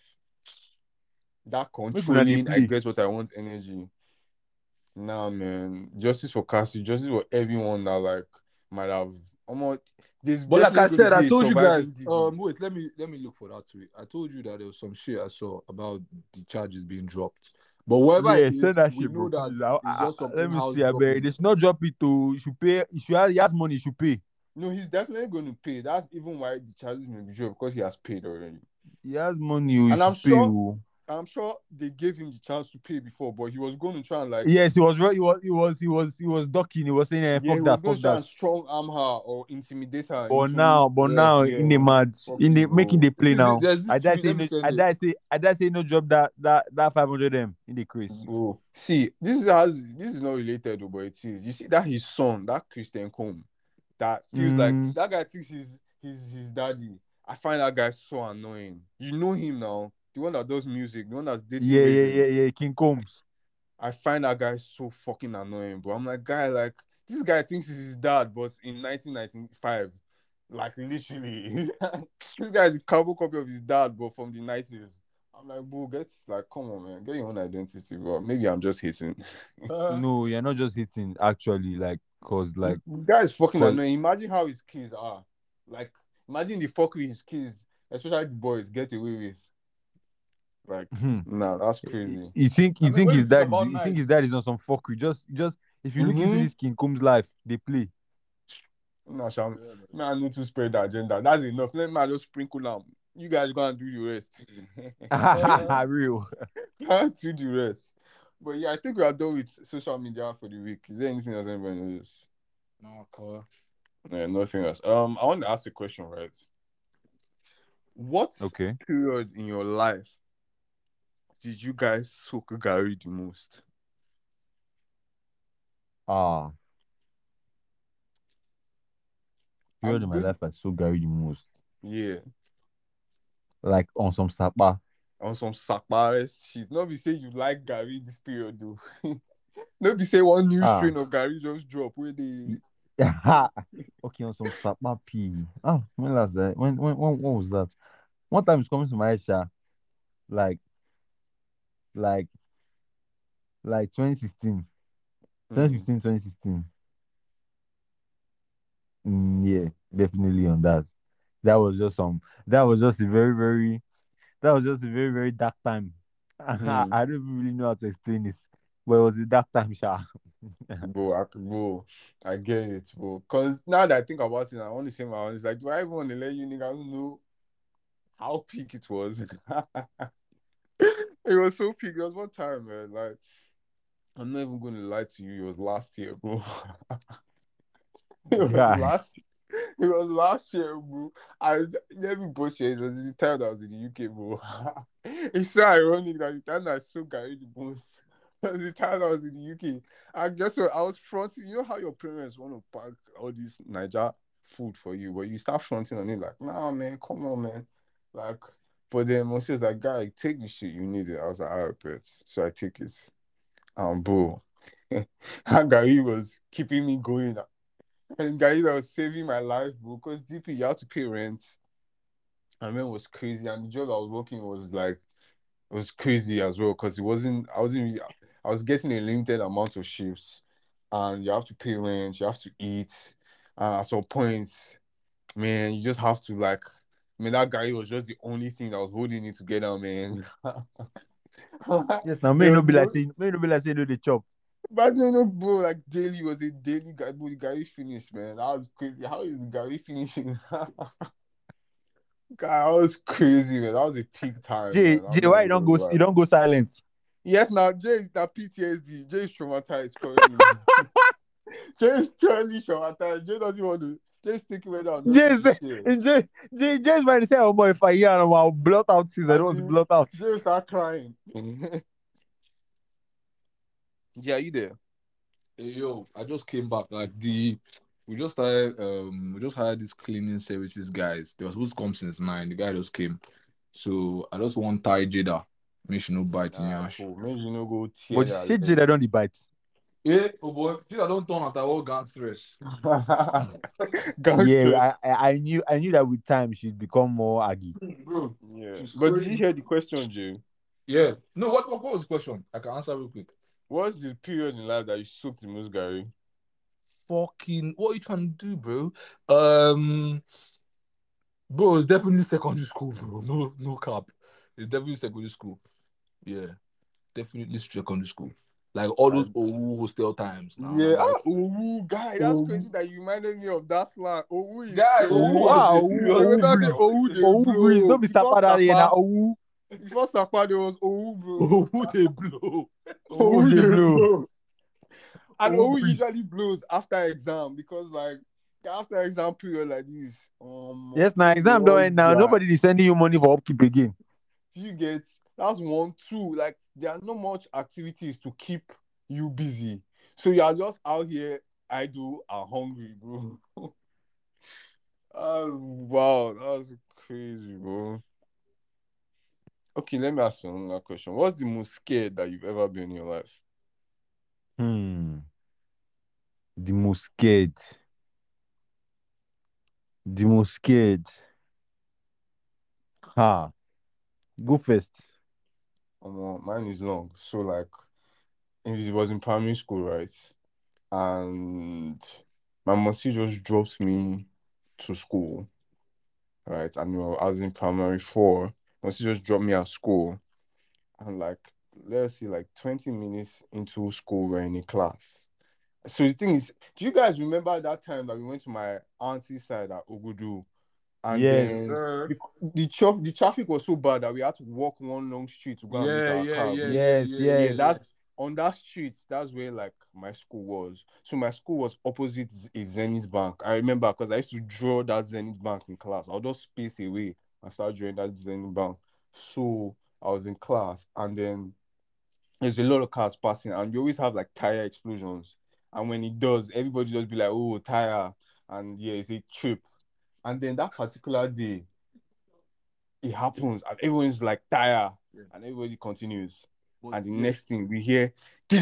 That make una dey controlling, I play. get what I want energy. Nah, man. Justice for Cassie, justice for everyone that like might have almost. There's But like I definitely going said, to I be a told you surviving guys. Dizzy. Wait, let me look for that tweet. I told you that there was some shit I saw about the charges being dropped. But wherever Yeah, it is, send that we shit, bro. know that Please. it's just some Let me in-house see. I bet dropping. they should not drop it to. You should pay. He has money. He should pay. No, he's definitely going to pay. That's even why the charges may be dropped because he has paid already. He has money. He And should pay. Oh. I'm sure they gave him the chance to pay before, but he was going to try and like, Yes, he was right. He was ducking. He was saying, yeah, he "Fuck was that, going fuck to try that." and strong arm her or intimidate her But into, now, yeah, in the mad, fuck in you, the making bro. the play See, now. there's this I dare tweet. say Let me no. send it. I dare say no drop that 500 in the Chris. Bro, see, this is not related, though, but it is. You see that his son, that Christian Combe, that feels like that guy thinks he's his daddy. I find that guy so annoying. You know him now, the one that does music, the one that's dating Raven. Yeah. King Combs. I find that guy so fucking annoying, bro. I'm like, guy, like this guy thinks he's his dad, but in 1995, like literally, this guy is a carbon copy of his dad, but from the 90s. I'm like, bro, come on, man, get your own identity, bro. Maybe I'm just hating. No, you're not just hitting. Actually, cause The guy is fucking annoying. Imagine how his kids are. Like, imagine the fuckery his kids, especially the boys, get away with. Like, nah, that's crazy. You think I mean, when you his think dad about you think night, his dad is on some fuckery? Just if you look into this King Combs life, they play. Nah, Sham, man, I need to spread the agenda. That's enough. Let me just sprinkle them. You guys go and do the rest. Real. Can't do the rest. But yeah, I think we are done with social media for the week. Is there anything else anybody knows? no, color. Yeah, nothing else. I want to ask a question, right? What Okay. period in your life did you guys soak Gary the most? Period in my life I saw Gary the most. Yeah. Like on some sapa. On some sakbares shit. Not be say you like Gary this period though. Not be say one new strain of Gary just drop where they Okay, on some sapa P. When last that? When was that? One time it's coming to my head, Sha. Like 2016. 2015, 2016. Yeah, definitely on that. That was just a very, very very dark time. I don't really know how to explain it. But it was a dark time, Sha. Bro, I get it, bro. Cause now that I think about it, I want to say my own. It's like, do I even want to let you niggas know how peak it was? It was so peak. There was one time, man. Like, I'm not even going to lie to you. It was last year, bro. It was last year, bro. Let me bullshit. It was the time that I was in the UK, bro. It's so ironic that the time that I saw Gary the most was the time that I was in the UK. And guess what? I was fronting. You know how your parents want to pack all this Niger food for you, but you start fronting on it like, nah, man, come on, man. Like, but then Monsieur was like, guy, take the shit. You need it. I was like, all right, bet. So I take it. Bro. And Gary was keeping me going. And guys, that was saving my life, bro. Because DP, you have to pay rent. And then it was crazy. And the job I was working was crazy as well. Because I was getting a limited amount of shifts. And you have to pay rent, you have to eat. And at some point, man, you just have to that guy was just the only thing that was holding it together, man. Yes, now may not be like saying no the chop. But no, bro, like daily was a daily guy, but the Gary finished, man. That was crazy. How is the Gary finishing? God, that was crazy, man. That was a peak time, Jay, man. why you don't go silent? Yes, now Jay is that PTSD. Jay is traumatized currently. Jay is currently traumatized. Jay doesn't want to. Jay's thinking whether or not Jay's trying to say, oh boy, if I hear him, I'll blot out things I don't want to blot out. Jay will start crying. Yeah, you there? Hey, yo, I just came back. We just hired these cleaning services guys. They were supposed to come since 9. The guy just came. So I just want tie Jada. Make sure no bite in your ass. Cool. Maybe you know go tear But that shit, leg. Jada don't bite. Yeah, oh boy. People don't turn out all gangsters. Yeah, Gangsters. I knew that with time she'd become more aggy. Bro, Yeah. she's But did you crazy. hear the question, Jay? Yeah. No, what was the question? I can answer real quick. What's the period in life that you soaked the most, Gary? Fucking, what are you trying to do, bro? Bro, it's definitely secondary school, bro. No cap. It's definitely secondary school. Yeah, definitely secondary school. Like all those And old hostel times. Nah, yeah, like Owu, guy, that's oh, crazy that you reminded me of that slang. Owu is guy, crazy. oh, Oh was wow, a They serious were oh not say breeze, nigga. Owu they oh breeze. blow. Don't be Sapa that here now. Oh, Before Sapa, there was Owu, bro. Oh, who they blow? oh Owu they they blow. blow. And Oh Owu breeze. usually blows after exam because like after exam period like this, Yes, now things exam all don't end now. dry. Nobody is sending you money for upkeep again. Do you get that's one, two? Like there are not much activities to keep you busy. So you are just out here idle and hungry, bro. Wow, that's crazy, bro. Okay, let me ask you another question. What's the most scared that you've ever been in your life? Hmm. The most scared. The most scared. Ha. Go first. Mine is long. So like it was in primary school, right? And my mom just dropped me to school, right? And I was in primary four. My she just dropped me at school, and like let's see, like 20 minutes into school, we're in a class. So the thing is, do you guys remember that time that we went to my auntie's side at Ogudu, and Yes. then the traffic was so bad that we had to walk one long street to go and meet Yeah, our yeah, car. yeah, yeah, Yes. yeah, Yeah, yeah, Yes. yeah. that's on that street. That's where like my school was. So my school was opposite a Zenith Bank. I remember because I used to draw that Zenith Bank in class. I'll just space away and start drawing that Zenith Bank. So I was in class, and then there's a lot of cars passing, and we always have like tire explosions. And when it does, everybody just be like, "Oh, tire!" And yeah, it's a trip. And then that particular day, it happens, and everyone's like tire, and everybody continues. But And the yeah, next thing we hear,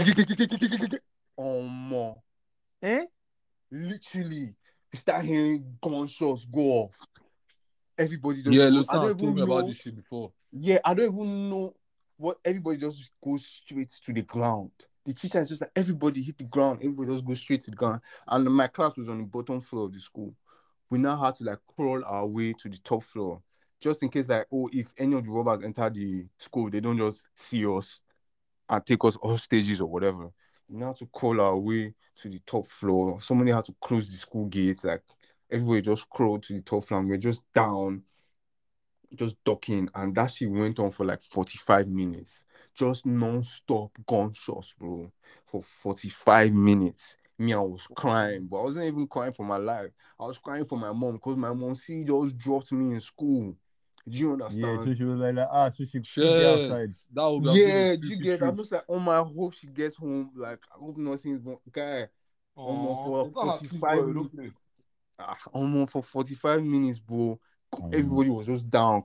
oh more, Eh? literally, we start hearing gunshots go off. Everybody just yeah, goes. I Lucian don't has told me even about know. this shit before. Yeah, I don't even know what. Everybody just goes straight to the ground. The teacher is just like everybody hit the ground. Everybody just goes straight to the ground. And my class was on the bottom floor of the school. We now had to like crawl our way to the top floor, just in case like, oh, if any of the robbers enter the school, they don't just see us and take us off stages or whatever. We now had to crawl our way to the top floor. Somebody had to close the school gates. Like everybody just crawled to the top floor. And we're just down, just ducking, and that shit went on for like 45 minutes. Just non-stop gunshots, bro. For 45 minutes. Me, I was crying, but I wasn't even crying for my life. I was crying for my mom because my mom just dropped me in school. Do you Yeah. So understand? she was like, so she quickly Shit, outside. that would have been a Yeah, do you trippy get? trip. I'm just like, oh my, I hope she gets home. Like, I hope nothing's wrong. Guy, almost Aww, for it's not a cute 45 boy, minutes. don't play. Almost for 45 minutes, bro. Everybody was just down,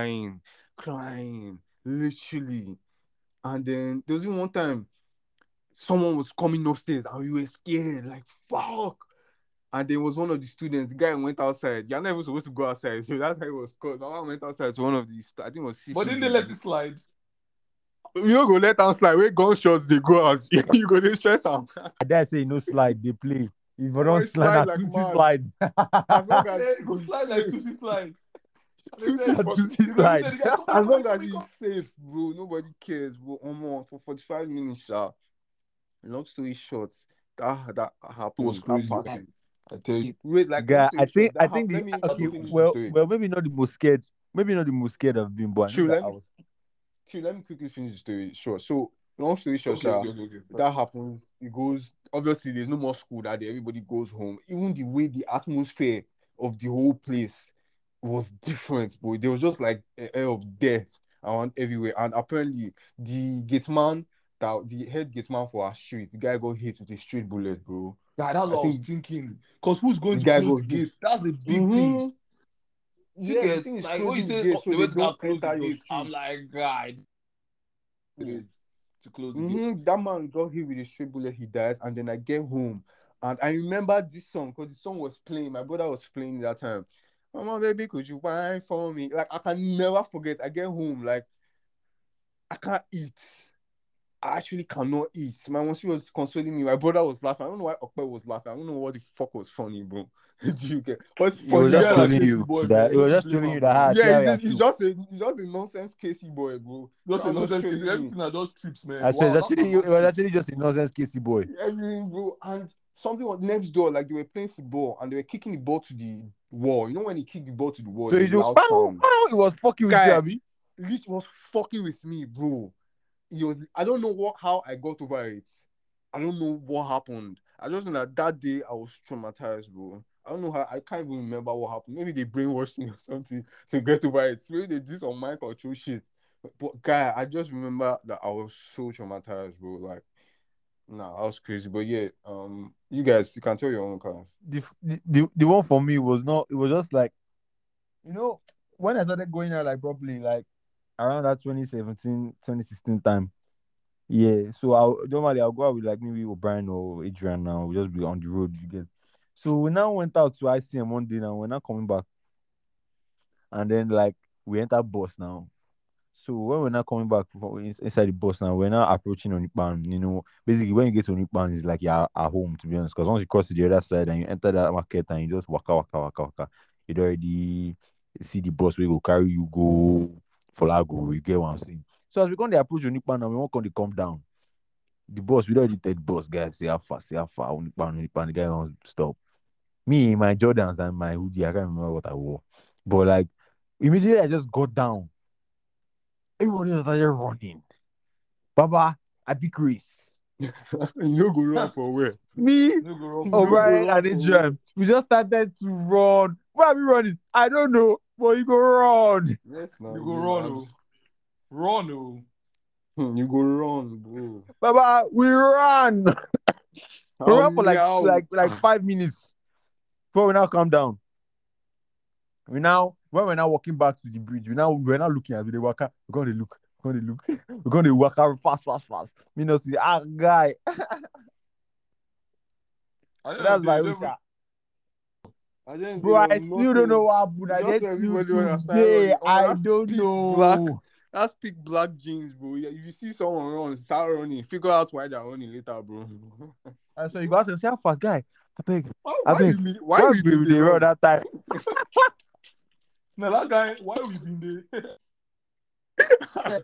crying, literally. And then there was even one time someone was coming upstairs and we were scared, like fuck. And there was one of the students, the guy went outside. You're never supposed to go outside, so that's how it was called. My mom went outside to one of the, I think it was But didn't they CCD. let it slide? You don't go let down slide where gunshots they go out. You go they stress them. I dare say no slide, they play. If you don't Always slide, slide I like two see mad. slide. As long as Yeah, go he's slide like safe. Tusi slide. And they Tusi said, for Two see you go look at slide. the guy, as long as come. he's safe, bro. Nobody cares, bro. For 45 minutes, sha. Long story short, that It was happened. That crazy. passing. I tell you. Wait, like long Guy, story short, I that think happened. the Let me okay, finish the well, story. maybe not the most scared, maybe not the most scared of being, but I know True, that I was. Let me quickly finish the story. Sure. So long story short, Okay, sha, okay. that happens. It goes. Obviously, there's no more school that day. Everybody goes home. Even the way the atmosphere of the whole place was different, but there was just like an air of death around everywhere. And apparently, the gate man, the head gate man for our street, the guy got hit with a straight bullet, bro. Yeah, that's I what I was think thinking. Because who's going the to guy close got the hit. gates? That's a big thing. Mm-hmm. Do you Yeah, the get thing is like what you closing the say? gate Oh, so they they went to go don't close the enter your gates. I'm street. like, God. to close the gate. That man got hit with a straight bullet, he dies, and then I get home. And I remember this song because the song was playing. My brother was playing that time. Mama, baby, could you whine for me? Like, I can never forget. I get home, like, I can't eat. I actually cannot eat. My mom, she was consoling me. My brother was laughing. I don't know why Okpe was laughing. I don't know what the fuck was funny, bro. Do you get? What's It was funny? just Yeah, like telling Casey you boy, that it bro. was Don't just blame telling you him, that bro. see how Yeah, you are it's true. just a nonsense Casey boy, bro. Just a I'm nonsense. trolling you. Everything are just trips, man. I swear, Wow, it's that's actually not it was trips. actually just a nonsense Casey boy. Everything, bro. And something was next door, like they were playing football and they were kicking the ball to the wall. You know when he kicked the ball to the wall, So the you do loud sound. it was fucking with you, Guy, Abby. Lich was fucking with me, bro. I don't know how I got over it. I don't know what happened. I just know that day I was traumatized, bro. I don't know how. I can't even remember what happened. Maybe they brainwashed me or something to get over it. Maybe they did some mind control shit. But guy, I just remember that I was so traumatized, bro. Like, nah, I was crazy. But yeah, you guys, you can tell your own cars. The one for me was not. It was just like, when I started going out like properly, like around that 2017, 2016 time. Yeah, so normally I'll go out with like maybe O'Brien or Adrian now. We'll just be on the road, you get. So we now went out to ICM one day now. We're now coming back. And then like we enter bus now. So when we're now coming back from inside the bus now, we're now approaching Onipan. Basically when you get to Onipan, it's like you're at home, to be honest. Because once you cross to the other side and you enter that market and you just waka waka waka waka, you'd already see the bus where go carry you go for Lago. You get what I'm saying? So as we come to approach Onipan now, we won't come down. The boss, we already tell the boss, guys, say how far, Onipan, the guy won't stop. Me, my Jordans and my hoodie, I can't remember what I wore. But like immediately I just got down. Everybody was started running. Baba, I pick race. You know go run for where? Me, No go wrong. O'Brien, run and for Adrian, we just started to run. Where are we running? I don't know, but you go run. Yes, now You go run, oh. Run, oh. You go run, bro. Baba, we ran. We ran for like 5 minutes before we now calm down. When we're now walking back to the bridge, we're now looking at the waka. We're gonna look. We're gonna walk out fast. Me not see guy. That's my wish. Bro, I still don't know what happened. I get you today. I don't know. That's big black jeans, bro. Yeah, if you see someone run, start running. Figure out why they're running later, bro. So you got to say how fast, guy. I beg. Why we been there run that time? Now that guy, why we been there?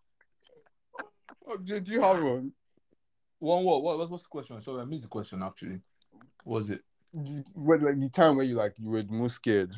Oh, do you have one? What's the question? Sorry, I missed the question actually. What was it? Like the time where you were the most scared.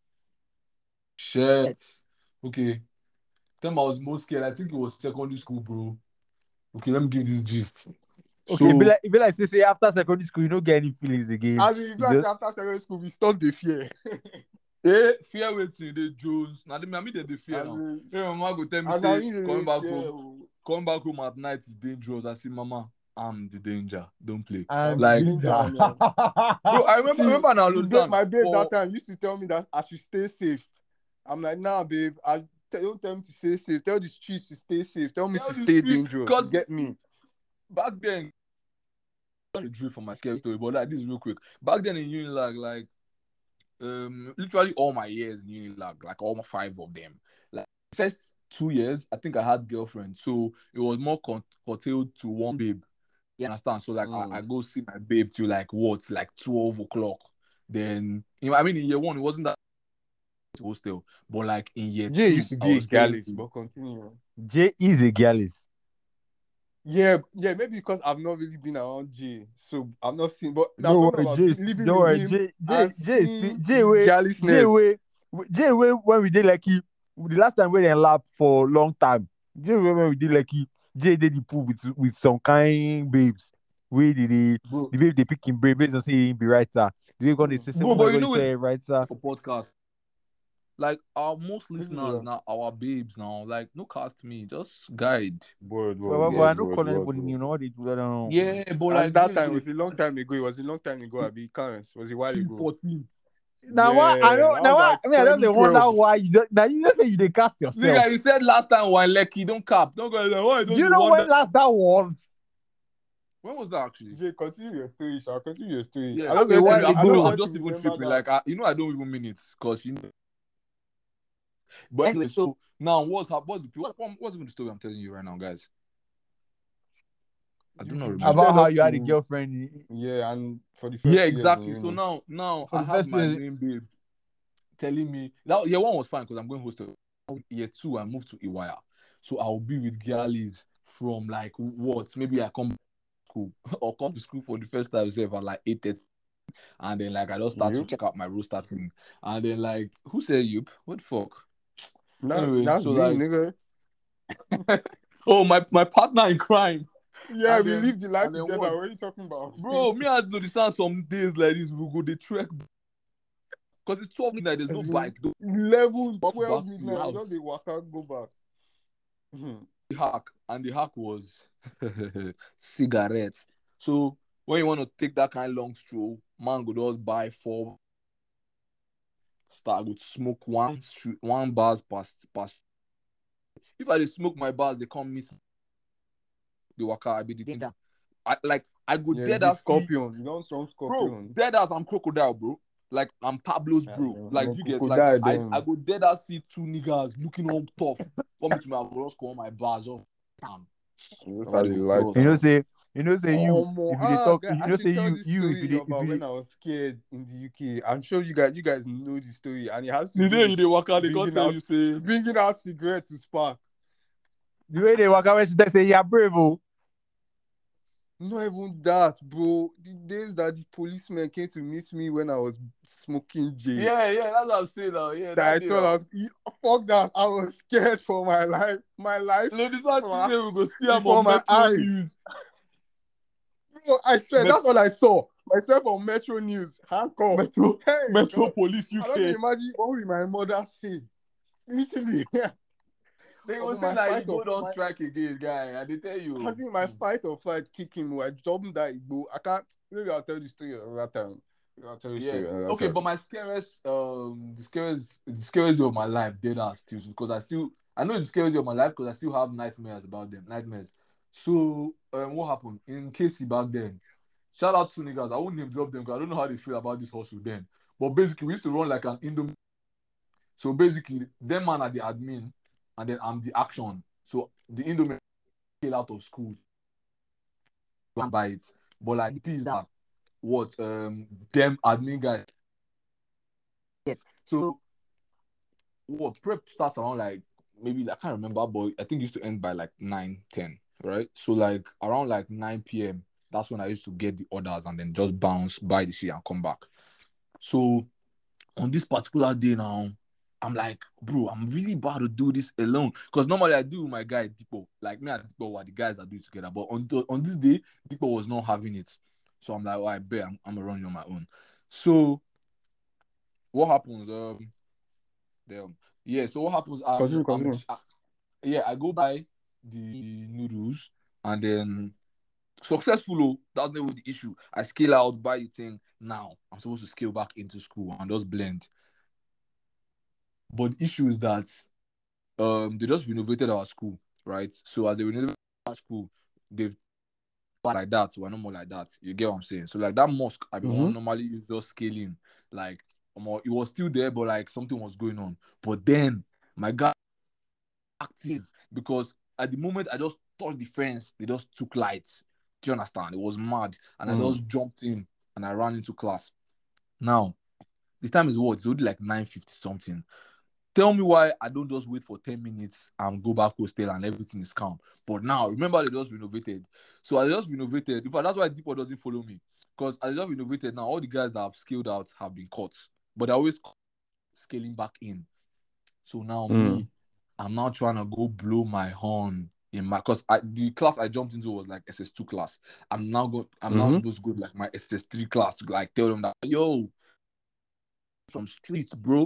Shit. Okay. The time I was most scared, I think it was secondary school, bro. Okay, let me give this gist. Okay, it be like say after secondary school, you don't get any feelings again. As in, after secondary school, we stopped the fear. Fear waiting the Jones. Now I mean the fear now. Hey, mama go tell me say coming back home at night is dangerous. I say, Mama, I'm the danger. Don't play. Like bro, I remember now. My babe that time used to tell me that I should stay safe. I'm like, nah, babe. Don't tell me to stay safe. Tell the streets to stay safe. Tell me to stay dangerous. You get me? Back then, I'm not a drill for my scare story, but like this is real quick. Back then in Unilag, like literally all my years in Unilag, like all my 5 of them, like first 2 years, I think I had girlfriend, so it was more curtailed to one babe. You understand? So like I go see my babe till like 12 o'clock. Then I mean in year 1 it wasn't that hostel, but like in year 2 used to be a gallus, but continue. Jay is a gallus. Yeah, maybe because I've not really been around Jay, so I've not seen. But no worry, Jay, when we did Lucky, the last time we did lap for a long time. Jay, when we did Lucky, Jay did the pool with some kind babes. We did the babe they pick him babes and say he be writer. They gonna say writer for podcast. Like our most listeners now, our babes now, like no cast me, just guide. I don't call anybody new. No, they do that. Yeah, but like that time was a long time ago. It was a long time ago. I be current. Was a while ago. 14. Now why I Yeah, don't that now was why like I mean I just wonder 2012. why you just now you just say you dey cast yourself. Nigga, you said last time one Lekki, don't cap. Don't go like, why Do you know when last that was? When was that actually? Jay, continue your story, Shall continue your story. Yeah, I don't a want while to. I ago. don't I'm want to just even remember tripping. that. Like, I don't even mean it because you know. But anyway, so now what's even the story I'm telling you right now, guys? I do not remember. About Drifted how up you had a to girlfriend yeah, and for the first Yeah, 2 years in exactly. So uni. now for I the have first my place. main babe telling me that year one was fine because I'm going hostel. Year two, I moved to Iwaya. So I'll be with girlies from like what? Maybe I come to school or come to school for the first time say at like 8:30. And then like I just start to You? check out my roster team. And then like who said you? What the fuck? Anyway, That's so me, like nigga. oh my partner in crime. Yeah, And we then live the life and then together. what? What are you talking about? Bro, me and to understand some days like this, we go the trek because it's 12 midnight, there's no As in, bike. Don't 11, walk 12 back to your midnight. You house. just they walk out, go back. Mhm. The hack was cigarettes. So when you want to take that kind of long stroll, man go just buy four, start with smoke one bars past. If I dey smoke my bars, they come miss the waka. I be the thing. I go Yeah, dead the as see, scorpion. You don't strong bro. scorpion. Dead as I'm crocodile, bro. Like I'm Pablo's Yeah, bro. Like no you get like crocodile I them. go dead as see two niggas looking all tough, coming to my bros, call my bars off. Damn. Just Nobody started go light cross. You know down. say you Oh, if you dey talk guy, you I know should say tell this you if you story dey if about you when dey I was scared in the UK. I'm sure you guys know the story, and it has to The do day you with dey waka, they can't tell you say bringing out cigarette to spark. the way they walk away, she say you're brave. Oh. Not even that, bro. The days that the policeman came to meet me when I was smoking J, yeah, that's what I'm saying now. Yeah, that that I day thought now. fuck that. I was scared for my life. My life No, this one flashed today we go see I'm before on my Metro eyes. News. Bro, I swear, Met- that's all I saw. Myself on Metro News, handcuffed. Metro Hey, Metro God. Police I don't even UK. imagine what will my mother say. Literally, They go of say my like fight you go of don't my strike again, guy. And they tell I you. think my fight or flight kicking I jumped that Igbo. I can't maybe I'll tell the story another time. I'll tell you the Yeah. story another Okay, time. but my the scariest day of my life, dead ass still, because I know the scariest day of my life because I still have nightmares about them, nightmares. So, what happened in Casey back then? Shout out to niggas. I won't name drop them because I don't know how they feel about this hustle then. But basically, we used to run like an Indomie. So basically, them man are the admin, and then I'm the action. So the Indomie came out of school and buy it. But like the piece is that what them admin guys. Yes. So what prep starts around like maybe I can't remember, but I think it used to end by like 9:10, right? So like around like 9 p.m. That's when I used to get the orders and then just bounce, buy the shit and come back. So on this particular day now, I'm like, bro, I'm really about to do this alone. Because normally I do with my guy Dipo. Like me and Dipo were the guys that do it together. But on this day, Dipo was not having it. So I'm like, oh, I bet I'm gonna run it on my own. So what happens? Yeah, so what happens? Continue. I go buy the noodles and then successful. Oh, that's never the issue. I scale out, buy the thing. Now I'm supposed to scale back into school and just blend. But the issue is that they just renovated our school, right? So as they renovated our school, they've like that. We're no more like that. You get what I'm saying? So like that mosque, I mean, normally you just scaling. Like it was still there, but like something was going on. But then my guy active because at the moment I just touched the fence, they just took lights. Do you understand? It was mad, and I just jumped in and I ran into class. Now, this time is what? It's already like 9:50 something. Tell me why I don't just wait for 10 minutes and go back hostel and everything is calm. But now, remember they just renovated. So I just renovated. In fact, that's why Deepo doesn't follow me. Because I just renovated now. All the guys that have scaled out have been caught. But they're always scaling back in. So now me, I'm now trying to go blow my horn in my because the class I jumped into was like SS2 class. I'm now supposed to go to like my SS3 class to like tell them that yo from streets, bro.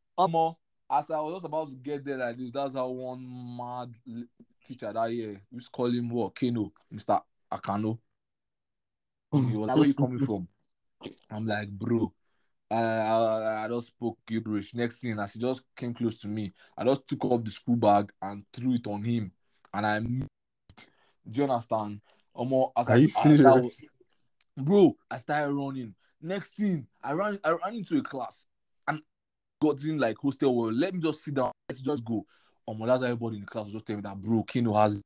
As I was just about to get there like this, that's how one mad teacher that year, we used to call him what? Kano, Mr. Akano. He was like, where you coming from? I'm like, bro, I just spoke gibberish. Next thing, as he just came close to me, I just took up the school bag and threw it on him. And I moved. Do you understand? Are you serious? Bro, I started running. Next thing, I ran into a class and got in like hostel world. Let me just sit down. Let's just go. That's everybody in the class was just telling me that, bro, Kano has.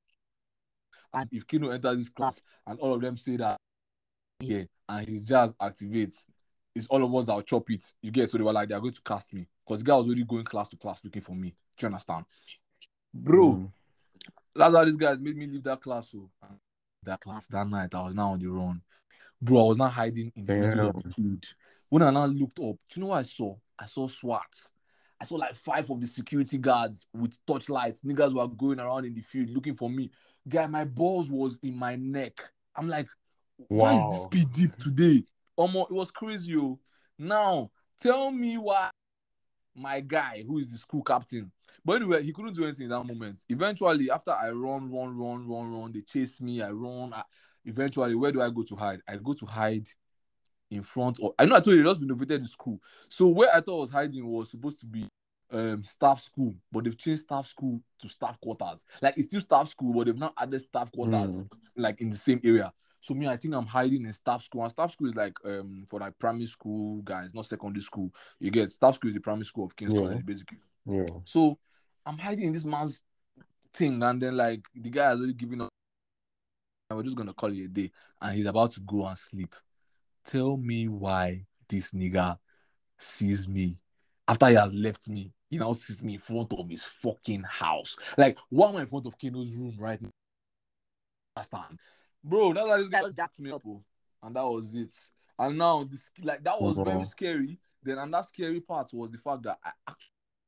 And if Kano enters this class and all of them say that here and his jazz activates, it's all of us that will chop it. You get, so they were like, they're going to cast me. Because the guy was already going class to class looking for me. Do you understand? Bro, that's how these guys made me leave that class. So that night, I was now on the run. Bro, I was not hiding in the middle of the field. When I now looked up, do you know what I saw? I saw SWAT. I saw like 5 of the security guards with torchlights. Niggas were going around in the field looking for me. Guy, my balls was in my neck. I'm like, why is this speed deep today? It was crazy, yo. Now, tell me why my guy, who is the school captain, but anyway, he couldn't do anything in that moment. Eventually, after I run, they chase me, I run. Eventually, where do I go to hide? I go to hide in front of... I know I told you, they just renovated the school. So where I thought I was hiding was supposed to be staff school, but they've changed staff school to staff quarters. Like, it's still staff school, but they've now added staff quarters, like, in the same area. So me, I think I'm hiding in staff school. And staff school is like for like primary school guys, not secondary school. You get, staff school is the primary school of King's College, basically. Yeah. So I'm hiding in this man's thing, and then like the guy has already given up. And we're just gonna call it a day, and he's about to go and sleep. Tell me why this nigga sees me after he has left me. He now sees me in front of his fucking house. Like, why am I in front of Keno's room right now? Understand? Bro, that's why this guy just jacked me up, and that was it. And now this, like, that was very scary. Then, and that scary part was the fact that I actually,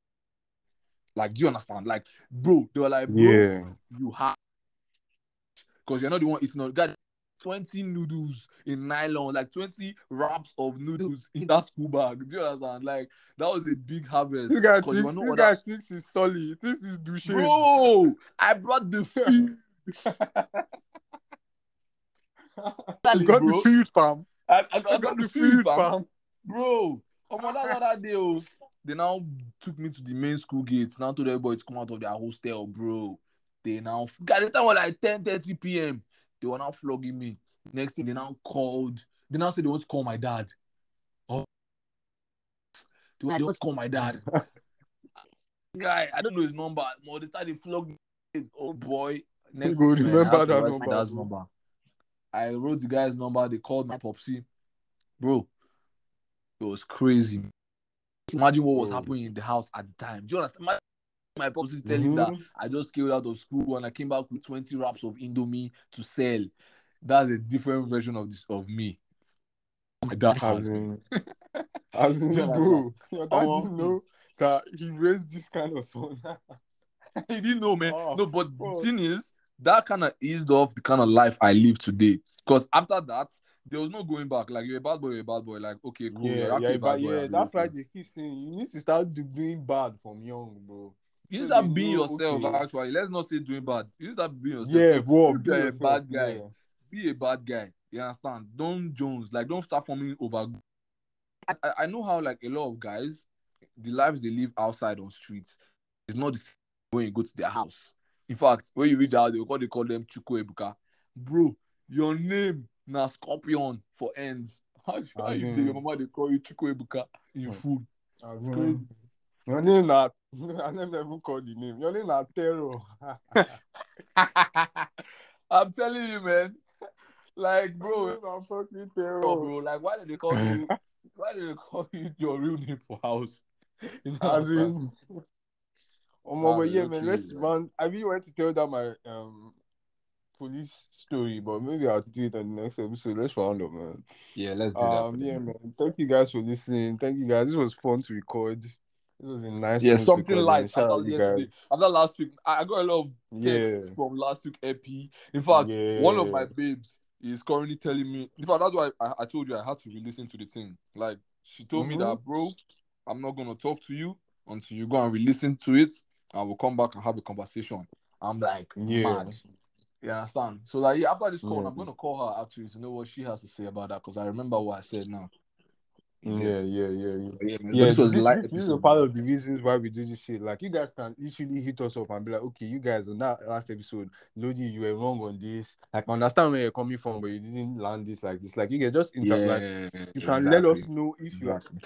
like, do you understand? Like, bro, they were like, bro, you have, because you're not the one eating all. Got 20 noodles in nylon, like 20 wraps of noodles in that school bag. Do you understand? Like, that was a big harvest. This guy thinks he's solid. This is Duchenne. Bro, I brought the food. You got the food, fam. I got the food, fam. Bro, that day, they now took me to the main school gates. Now told everybody to come out of their hostel, bro. They now, got the time was like 10:30 p.m. They were now flogging me. Next thing, they now said they want to call my dad. Oh, they want to call my dad. Guy, I don't know his number. But they started flogging me. Oh boy. Next thing, remember that number. I wrote the guy's number. They called my popsy. Bro, it was crazy. Imagine what was happening in the house at the time. Do you understand? My popsy telling him that I just scaled out of school and I came back with 20 wraps of Indomie to sell. That's a different version of me. My dad has been. Bro, your dad didn't know that he raised this kind of son. He didn't know, man. No, but the thing is, that kind of eased off the kind of life I live today. Because after that, there was no going back. Like, you're a bad boy. Like, okay, cool. Yeah, you're a bad boy. Yeah, that's why they keep saying you need to start doing bad from young, bro. You need to start being yourself, actually. Let's not say doing bad. You need to start being yourself. Yeah, bro. Be a bad guy. Yeah. Be a bad guy. You understand? Don't Jones. Like, don't start forming over. I know how, like, a lot of guys, the lives they live outside on streets is not the same when you go to their house. In fact, when you reach out, they call them Chukwu Ebuka. Bro, your name na Scorpion for ends. How you your mama they call you Chukwu Ebuka in your food? It's crazy. Your name not. I never even called the name. Your name not Terror. I'm telling you, man. Like, bro, I'm fucking Terror. Bro, like, why did they call you? Why did they call you your real name for house? As in, yeah, man. Let's run. I really want to tell that my police story, but maybe I'll do it on the next episode. Let's round up, man. Yeah, let's do that. Yeah, man. Thank you guys for listening. Thank you guys. This was fun to record. This was a nice. Yeah, something light. After last week, I got a lot of texts from last week EP. In fact, one of my babes is currently telling me. In fact, that's why I told you I had to re-listen to the thing. Like, she told me that, bro, I'm not gonna talk to you until you go and re-listen to it, and we'll come back and have a conversation. I'm like, mad. You understand? So, like, after this call, I'm gonna call her actually to know what she has to say about that, because I remember what I said now. You Yeah, get? yeah, yeah, yeah. Yeah, man. But Yeah, this was light this is a episode, part man. of the reasons why we do this shit. Like, you guys can literally hit us up and be like, okay, you guys on that last episode, Lodi, you were wrong on this. Like, I understand where you're coming from, but you didn't land this like this. Like, you can just like, Yeah, you can let exactly. us know if you are. Exactly.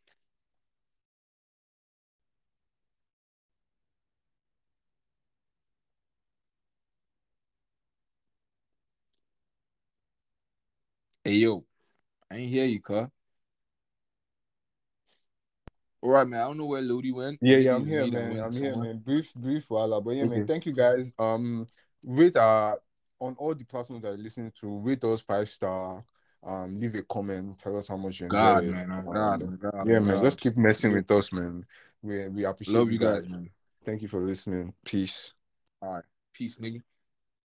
Hey yo, I ain't hear you, cuz. All right, man. I don't know where Lodi went. Yeah, yeah, Maybe I'm his here, leader man. went I'm here, somewhere. man. Brief, voila. But yeah, man, Okay. thank you guys. Rate on all the platforms that you're listening to, rate us 5 star. Leave a comment, tell us how much you God, enjoy it. man. Oh God. Oh God. Yeah, Oh man, just God. keep messing Yeah. with us, man. We appreciate Love you you guys, guys. man. Thank you for listening. Peace. All right. Peace, nigga.